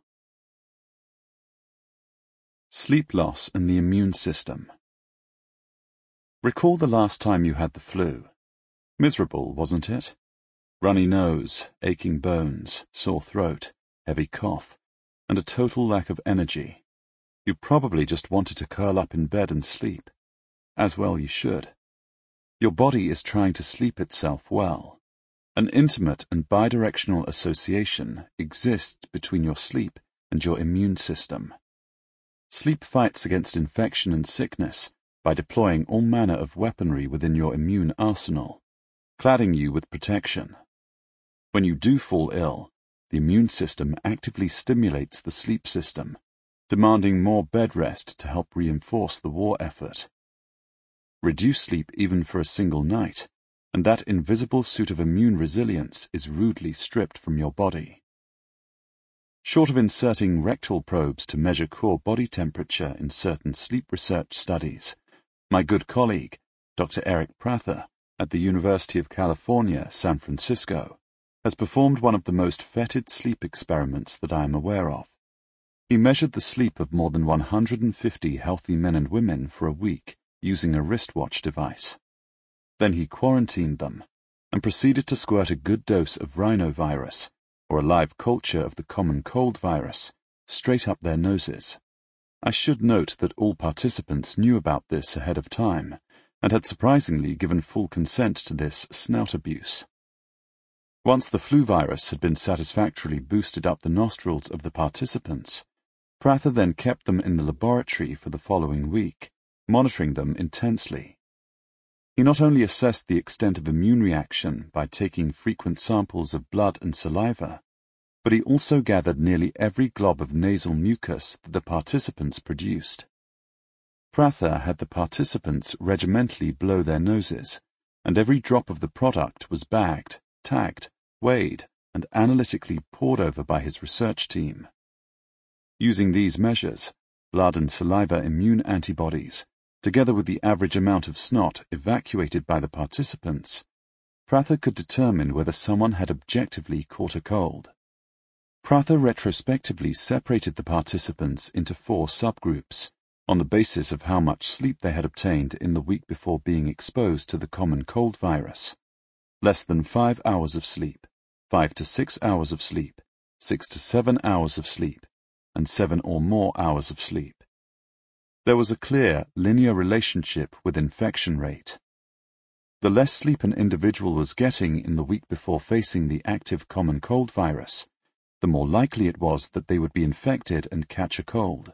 Sleep loss and the immune system. Recall the last time you had the flu. Miserable, wasn't it? Runny nose, aching bones, sore throat, heavy cough, and a total lack of energy. You probably just wanted to curl up in bed and sleep. As well you should. Your body is trying to sleep itself well. An intimate and bidirectional association exists between your sleep and your immune system. Sleep fights against infection and sickness by deploying all manner of weaponry within your immune arsenal, cladding you with protection. When you do fall ill, the immune system actively stimulates the sleep system, demanding more bed rest to help reinforce the war effort. Reduce sleep even for a single night, and that invisible suit of immune resilience is rudely stripped from your body. Short of inserting rectal probes to measure core body temperature in certain sleep research studies, my good colleague, Dr. Eric Prather, at the University of California, San Francisco, has performed one of the most fetid sleep experiments that I am aware of. He measured the sleep of more than 150 healthy men and women for a week using a wristwatch device. Then he quarantined them and proceeded to squirt a good dose of rhinovirus, or a live culture of the common cold virus, straight up their noses. I should note that all participants knew about this ahead of time and had surprisingly given full consent to this snout abuse. Once the flu virus had been satisfactorily boosted up the nostrils of the participants, Prather then kept them in the laboratory for the following week, monitoring them intensely. He not only assessed the extent of immune reaction by taking frequent samples of blood and saliva, but he also gathered nearly every glob of nasal mucus that the participants produced. Prather had the participants regimentally blow their noses, and every drop of the product was bagged, tagged, weighed, and analytically pored over by his research team. Using these measures, blood and saliva immune antibodies, together with the average amount of snot evacuated by the participants, Prather could determine whether someone had objectively caught a cold. Prather retrospectively separated the participants into 4 subgroups on the basis of how much sleep they had obtained in the week before being exposed to the common cold virus. Less than 5 hours of sleep, 5 to 6 hours of sleep, 6 to 7 hours of sleep, and 7 or more hours of sleep. There was a clear, linear relationship with infection rate. The less sleep an individual was getting in the week before facing the active common cold virus, the more likely it was that they would be infected and catch a cold.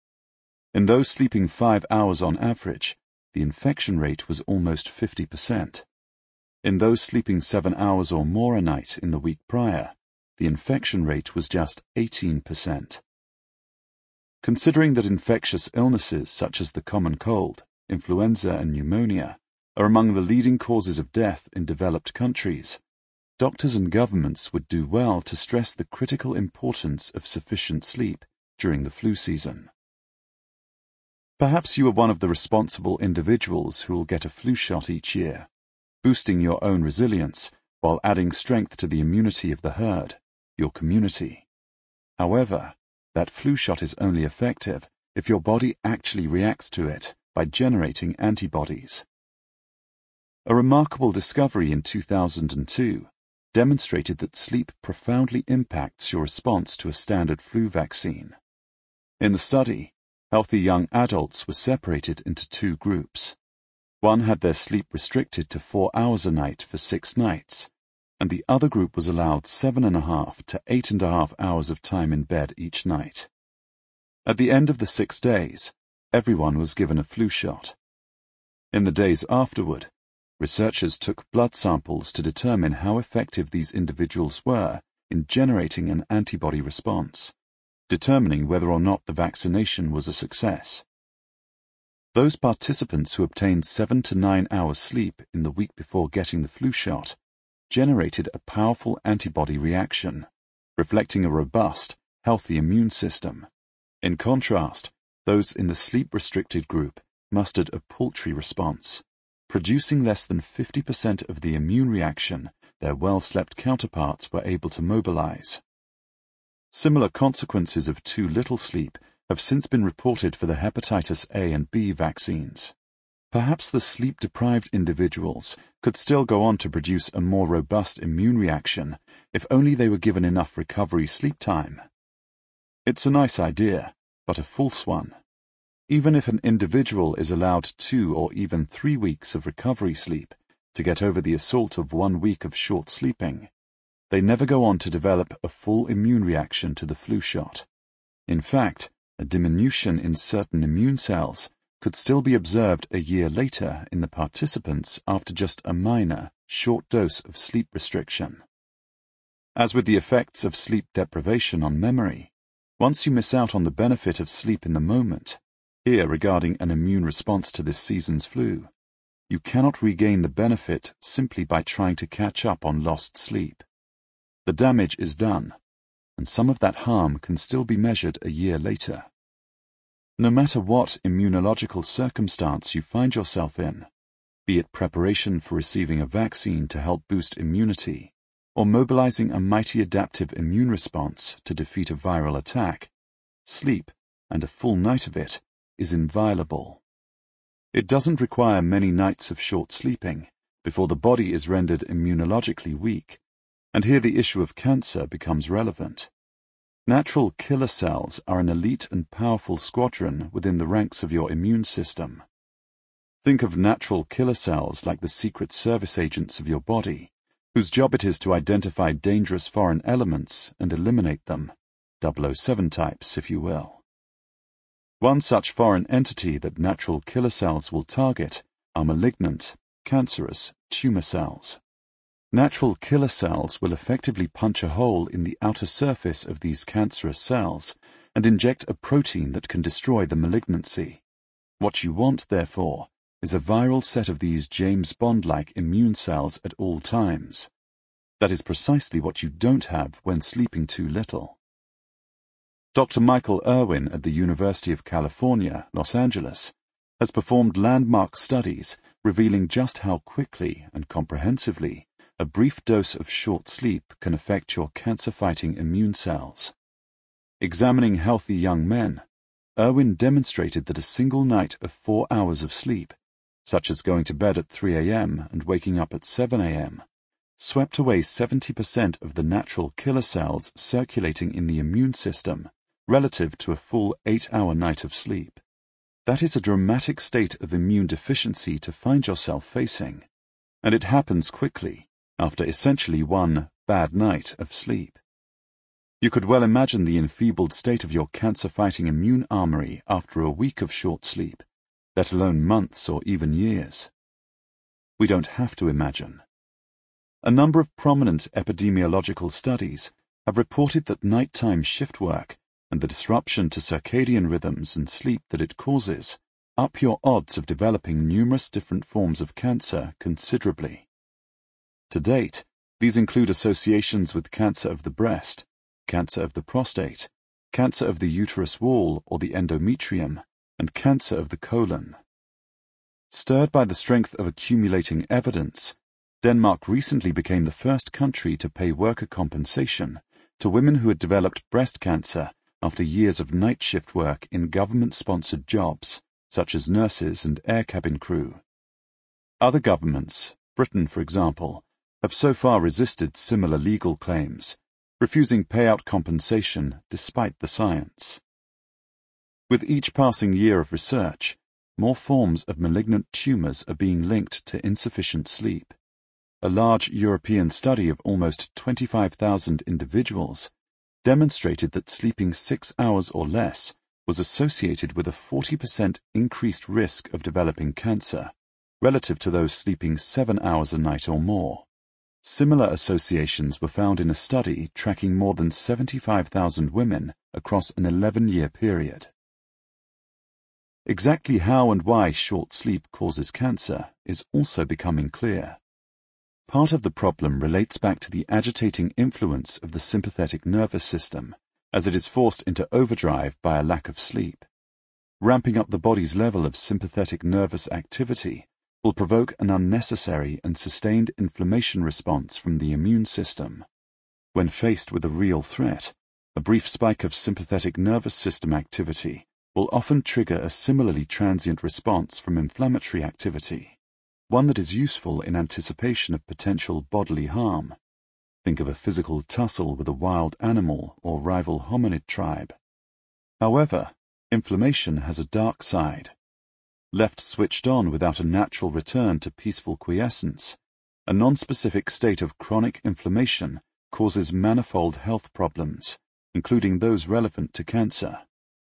In those sleeping 5 hours on average, the infection rate was almost 50%. In those sleeping 7 hours or more a night in the week prior, the infection rate was just 18%. Considering that infectious illnesses such as the common cold, influenza, and pneumonia are among the leading causes of death in developed countries, doctors and governments would do well to stress the critical importance of sufficient sleep during the flu season. Perhaps you are one of the responsible individuals who will get a flu shot each year, boosting your own resilience while adding strength to the immunity of the herd, your community. However, that flu shot is only effective if your body actually reacts to it by generating antibodies. A remarkable discovery in 2002 demonstrated that sleep profoundly impacts your response to a standard flu vaccine. In the study, healthy young adults were separated into 2 groups. One had their sleep restricted to 4 hours a night for 6 nights, and the other group was allowed 7.5 to 8.5 hours of time in bed each night. At the end of the 6 days, everyone was given a flu shot. In the days afterward, researchers took blood samples to determine how effective these individuals were in generating an antibody response, determining whether or not the vaccination was a success. Those participants who obtained 7 to 9 hours sleep in the week before getting the flu shot generated a powerful antibody reaction, reflecting a robust, healthy immune system. In contrast, those in the sleep-restricted group mustered a paltry response, producing less than 50% of the immune reaction their well-slept counterparts were able to mobilize. Similar consequences of too little sleep have since been reported for the hepatitis A and B vaccines. Perhaps the sleep-deprived individuals could still go on to produce a more robust immune reaction if only they were given enough recovery sleep time. It's a nice idea, but a false one. Even if an individual is allowed 2 or even 3 weeks of recovery sleep to get over the assault of 1 week of short sleeping, they never go on to develop a full immune reaction to the flu shot. In fact, a diminution in certain immune cells could still be observed a year later in the participants after just a minor, short dose of sleep restriction. As with the effects of sleep deprivation on memory, once you miss out on the benefit of sleep in the moment, here regarding an immune response to this season's flu, you cannot regain the benefit simply by trying to catch up on lost sleep. The damage is done, and some of that harm can still be measured a year later. No matter what immunological circumstance you find yourself in, be it preparation for receiving a vaccine to help boost immunity, or mobilizing a mighty adaptive immune response to defeat a viral attack, sleep, and a full night of it, is inviolable. It doesn't require many nights of short sleeping before the body is rendered immunologically weak, and here the issue of cancer becomes relevant. Natural killer cells are an elite and powerful squadron within the ranks of your immune system. Think of natural killer cells like the secret service agents of your body, whose job it is to identify dangerous foreign elements and eliminate them, 007 types, if you will. One such foreign entity that natural killer cells will target are malignant, cancerous tumor cells. Natural killer cells will effectively punch a hole in the outer surface of these cancerous cells and inject a protein that can destroy the malignancy. What you want, therefore, is a viral set of these James Bond-like immune cells at all times. That is precisely what you don't have when sleeping too little. Dr. Michael Irwin at the University of California, Los Angeles, has performed landmark studies revealing just how quickly and comprehensively a brief dose of short sleep can affect your cancer-fighting immune cells. Examining healthy young men, Irwin demonstrated that a single night of 4 hours of sleep, such as going to bed at 3 a.m. and waking up at 7 a.m., swept away 70% of the natural killer cells circulating in the immune system relative to a full 8-hour night of sleep. That is a dramatic state of immune deficiency to find yourself facing, and it happens quickly, after essentially one bad night of sleep. You could well imagine the enfeebled state of your cancer-fighting immune armory after a week of short sleep, let alone months or even years. We don't have to imagine. A number of prominent epidemiological studies have reported that nighttime shift work and the disruption to circadian rhythms and sleep that it causes up your odds of developing numerous different forms of cancer considerably. To date, these include associations with cancer of the breast, cancer of the prostate, cancer of the uterus wall or the endometrium, and cancer of the colon. Stirred by the strength of accumulating evidence, Denmark recently became the first country to pay worker compensation to women who had developed breast cancer after years of night shift work in government-sponsored jobs, such as nurses and air cabin crew. Other governments, Britain for example, have so far resisted similar legal claims, refusing payout compensation despite the science. With each passing year of research, more forms of malignant tumors are being linked to insufficient sleep. A large European study of almost 25,000 individuals demonstrated that sleeping 6 hours or less was associated with a 40% increased risk of developing cancer, relative to those sleeping 7 hours a night or more. Similar associations were found in a study tracking more than 75,000 women across an 11-year period. Exactly how and why short sleep causes cancer is also becoming clear. Part of the problem relates back to the agitating influence of the sympathetic nervous system, as it is forced into overdrive by a lack of sleep. Ramping up the body's level of sympathetic nervous activity will provoke an unnecessary and sustained inflammation response from the immune system. When faced with a real threat, a brief spike of sympathetic nervous system activity will often trigger a similarly transient response from inflammatory activity, one that is useful in anticipation of potential bodily harm. Think of a physical tussle with a wild animal or rival hominid tribe. However, inflammation has a dark side. Left switched on without a natural return to peaceful quiescence, a nonspecific state of chronic inflammation causes manifold health problems, including those relevant to cancer.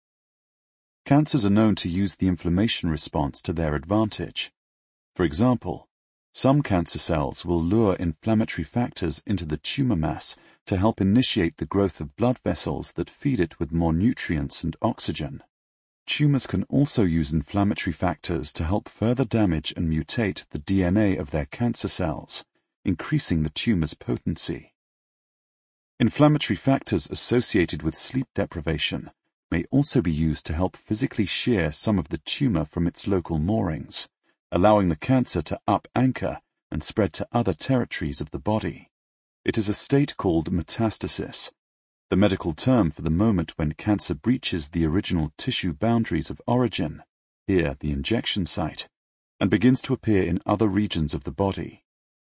Cancers are known to use the inflammation response to their advantage. For example, some cancer cells will lure inflammatory factors into the tumor mass to help initiate the growth of blood vessels that feed it with more nutrients and oxygen. Tumors can also use inflammatory factors to help further damage and mutate the DNA of their cancer cells, increasing the tumor's potency. Inflammatory factors associated with sleep deprivation may also be used to help physically shear some of the tumor from its local moorings, allowing the cancer to up-anchor and spread to other territories of the body. It is a state called metastasis, the medical term for the moment when cancer breaches the original tissue boundaries of origin, here the injection site, and begins to appear in other regions of the body.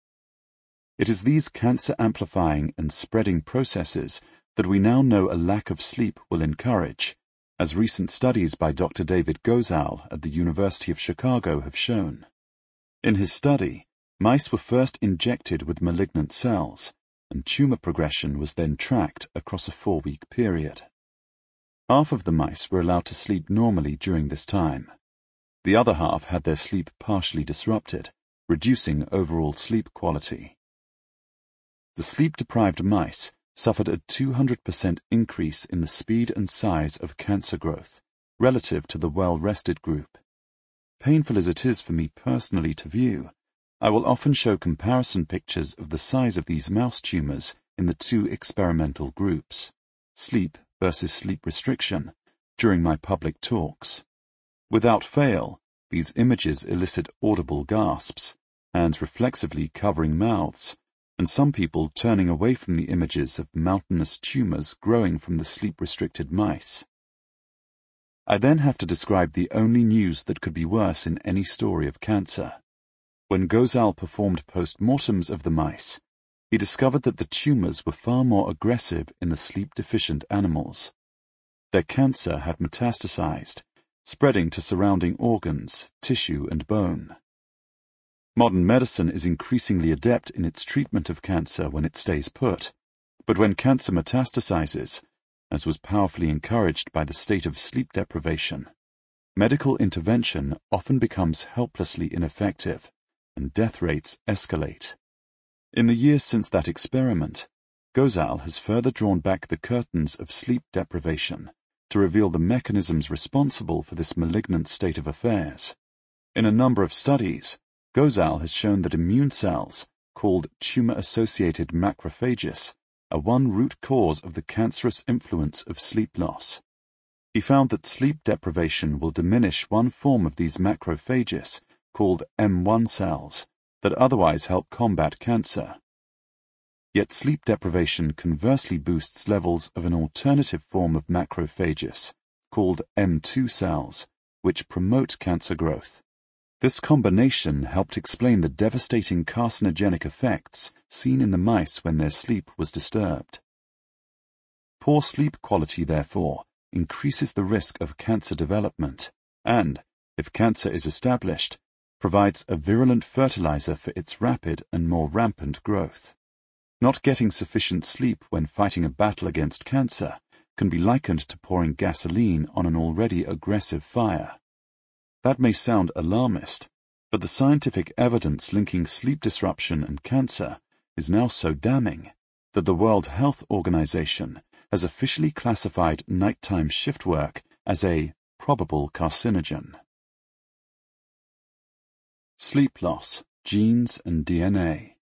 It is these cancer-amplifying and spreading processes that we now know a lack of sleep will encourage, as recent studies by Dr. David Gozal at the University of Chicago have shown. In his study, mice were first injected with malignant cells, and tumor progression was then tracked across a 4-week period. Half of the mice were allowed to sleep normally during this time. The other half had their sleep partially disrupted, reducing overall sleep quality. The sleep-deprived mice suffered a 200% increase in the speed and size of cancer growth, relative to the well-rested group. Painful as it is for me personally to view, I will often show comparison pictures of the size of these mouse tumors in the two experimental groups, sleep versus sleep restriction, during my public talks. Without fail, these images elicit audible gasps, hands reflexively covering mouths, and some people turning away from the images of mountainous tumors growing from the sleep-restricted mice. I then have to describe the only news that could be worse in any story of cancer. When Gozal performed post-mortems of the mice, he discovered that the tumors were far more aggressive in the sleep-deficient animals. Their cancer had metastasized, spreading to surrounding organs, tissue, and bone. Modern medicine is increasingly adept in its treatment of cancer when it stays put, but when cancer metastasizes, as was powerfully encouraged by the state of sleep deprivation, medical intervention often becomes helplessly ineffective, and death rates escalate. In the years since that experiment, Gozal has further drawn back the curtains of sleep deprivation to reveal the mechanisms responsible for this malignant state of affairs. In a number of studies, Gozal has shown that immune cells, called tumor-associated macrophages, are one root cause of the cancerous influence of sleep loss. He found that sleep deprivation will diminish one form of these macrophages, called M1 cells, that otherwise help combat cancer. Yet sleep deprivation conversely boosts levels of an alternative form of macrophages, called M2 cells, which promote cancer growth. This combination helped explain the devastating carcinogenic effects seen in the mice when their sleep was disturbed. Poor sleep quality, therefore, increases the risk of cancer development and, if cancer is established, provides a virulent fertilizer for its rapid and more rampant growth. Not getting sufficient sleep when fighting a battle against cancer can be likened to pouring gasoline on an already aggressive fire. That may sound alarmist, but the scientific evidence linking sleep disruption and cancer is now so damning that the World Health Organization has officially classified nighttime shift work as a probable carcinogen. Sleep loss, genes and DNA.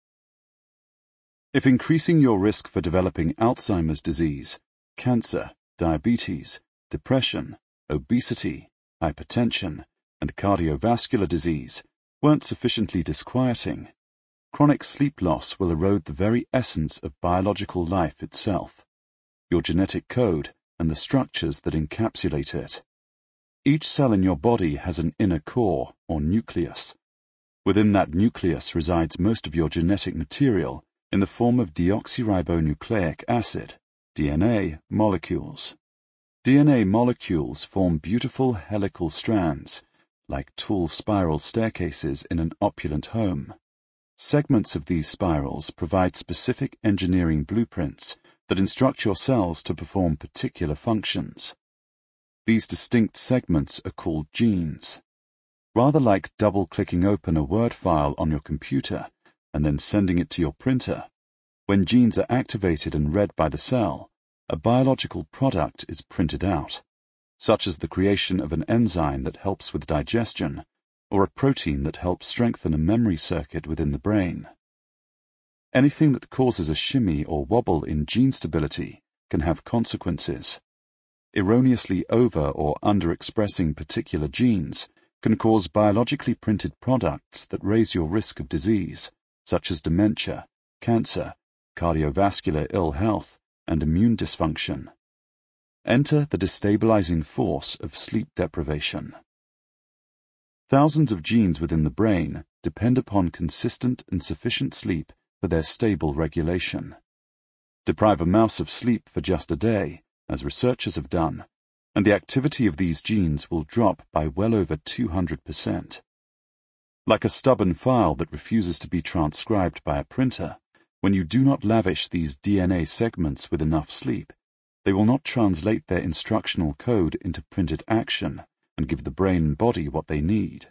If increasing your risk for developing Alzheimer's disease, cancer, diabetes, depression, obesity, hypertension, and cardiovascular disease weren't sufficiently disquieting, chronic sleep loss will erode the very essence of biological life itself, your genetic code and the structures that encapsulate it. Each cell in your body has an inner core, or nucleus. Within that nucleus resides most of your genetic material in the form of deoxyribonucleic acid, DNA, molecules. DNA molecules form beautiful helical strands, like tall spiral staircases in an opulent home. Segments of these spirals provide specific engineering blueprints that instruct your cells to perform particular functions. These distinct segments are called genes. Rather like double-clicking open a Word file on your computer and then sending it to your printer, when genes are activated and read by the cell, a biological product is printed out, such as the creation of an enzyme that helps with digestion, or a protein that helps strengthen a memory circuit within the brain. Anything that causes a shimmy or wobble in gene stability can have consequences. Erroneously over- or underexpressing particular genes can cause biologically printed products that raise your risk of disease, such as dementia, cancer, cardiovascular ill health, and immune dysfunction. Enter the destabilizing force of sleep deprivation. Thousands of genes within the brain depend upon consistent and sufficient sleep for their stable regulation. Deprive a mouse of sleep for just a day, as researchers have done, and the activity of these genes will drop by well over 200%. Like a stubborn file that refuses to be transcribed by a printer, when you do not lavish these DNA segments with enough sleep, they will not translate their instructional code into printed action and give the brain and body what they need.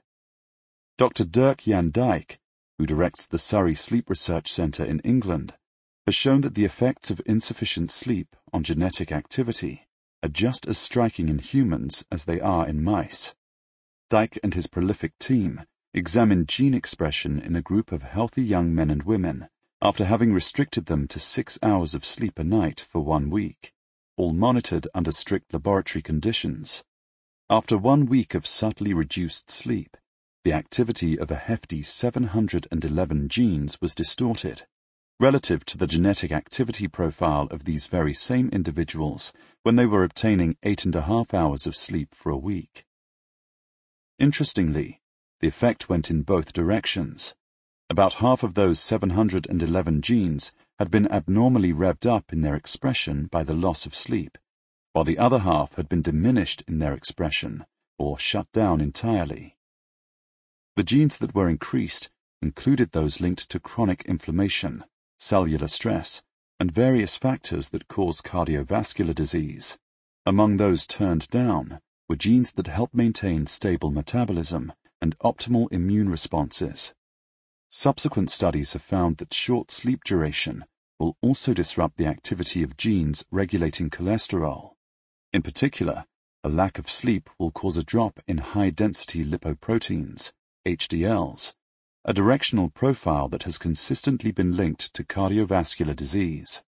Dr. Dirk-Jan Dijk, who directs the Surrey Sleep Research Centre in England, has shown that the effects of insufficient sleep on genetic activity are just as striking in humans as they are in mice. Dijk and his prolific team examined gene expression in a group of healthy young men and women after having restricted them to 6 hours of sleep a night for 1 week, all monitored under strict laboratory conditions. After 1 week of subtly reduced sleep, the activity of a hefty 711 genes was distorted, relative to the genetic activity profile of these very same individuals when they were obtaining 8.5 hours of sleep for a week. Interestingly, the effect went in both directions. About half of those 711 genes had been abnormally revved up in their expression by the loss of sleep, while the other half had been diminished in their expression, or shut down entirely. The genes that were increased included those linked to chronic inflammation, cellular stress, and various factors that cause cardiovascular disease. Among those turned down were genes that help maintain stable metabolism and optimal immune responses. Subsequent studies have found that short sleep duration will also disrupt the activity of genes regulating cholesterol. In particular, a lack of sleep will cause a drop in high-density lipoproteins, HDLs, a directional profile that has consistently been linked to cardiovascular disease.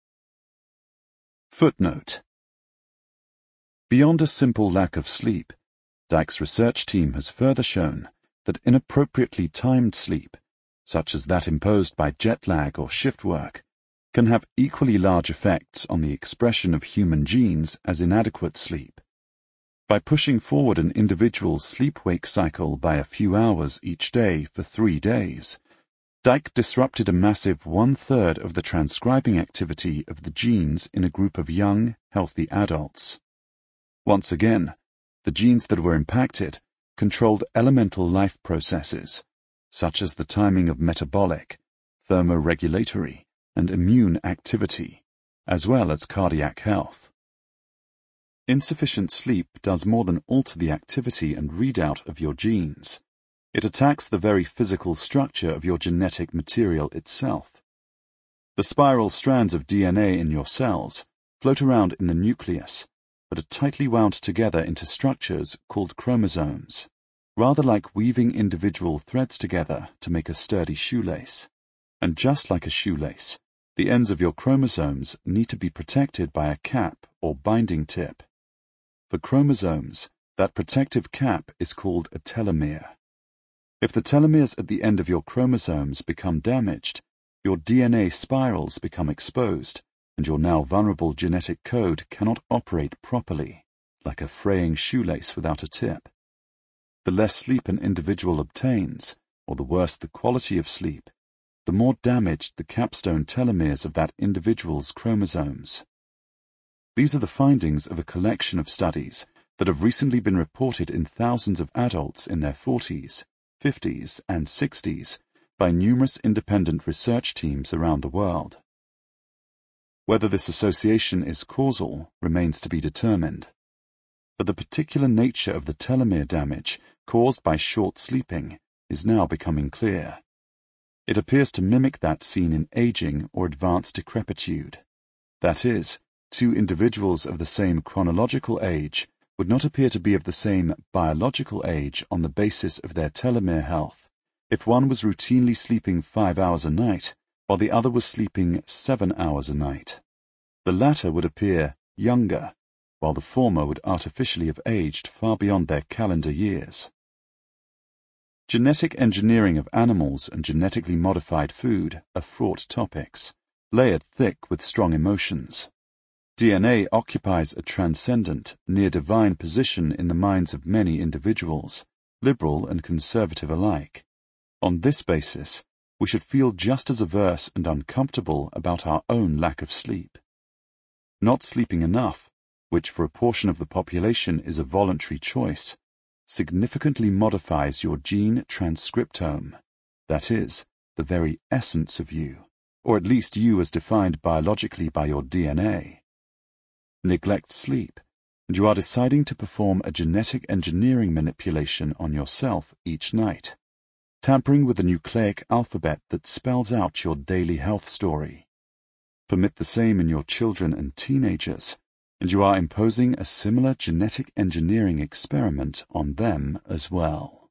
Footnote: beyond a simple lack of sleep, Dijk's research team has further shown that inappropriately timed sleep, such as that imposed by jet lag or shift work, can have equally large effects on the expression of human genes as inadequate sleep. By pushing forward an individual's sleep-wake cycle by a few hours each day for 3 days, Dijk disrupted a massive 1/3 of the transcribing activity of the genes in a group of young, healthy adults. Once again, the genes that were impacted controlled elemental life processes, such as the timing of metabolic, thermoregulatory, and immune activity, as well as cardiac health. Insufficient sleep does more than alter the activity and readout of your genes. It attacks the very physical structure of your genetic material itself. The spiral strands of DNA in your cells float around in the nucleus, but are tightly wound together into structures called chromosomes, rather like weaving individual threads together to make a sturdy shoelace. And just like a shoelace, the ends of your chromosomes need to be protected by a cap or binding tip. For chromosomes, that protective cap is called a telomere. If the telomeres at the end of your chromosomes become damaged, your DNA spirals become exposed, and your now vulnerable genetic code cannot operate properly, like a fraying shoelace without a tip. The less sleep an individual obtains, or the worse the quality of sleep, the more damaged the capstone telomeres of that individual's chromosomes. These are the findings of a collection of studies that have recently been reported in thousands of adults in their 40s, 50s, and 60s by numerous independent research teams around the world. Whether this association is causal remains to be determined, but the particular nature of the telomere damage caused by short sleeping is now becoming clear. It appears to mimic that seen in aging or advanced decrepitude. That is, two individuals of the same chronological age would not appear to be of the same biological age on the basis of their telomere health if one was routinely sleeping 5 hours a night while the other was sleeping 7 hours a night. The latter would appear younger, while the former would artificially have aged far beyond their calendar years. Genetic engineering of animals and genetically modified food are fraught topics, layered thick with strong emotions. DNA occupies a transcendent, near-divine position in the minds of many individuals, liberal and conservative alike. On this basis, we should feel just as averse and uncomfortable about our own lack of sleep. Not sleeping enough, which for a portion of the population is a voluntary choice, significantly modifies your gene transcriptome, that is, the very essence of you, or at least you as defined biologically by your DNA. Neglect sleep, and you are deciding to perform a genetic engineering manipulation on yourself each night, tampering with the nucleic alphabet that spells out your daily health story. Permit the same in your children and teenagers, and you are imposing a similar genetic engineering experiment on them as well.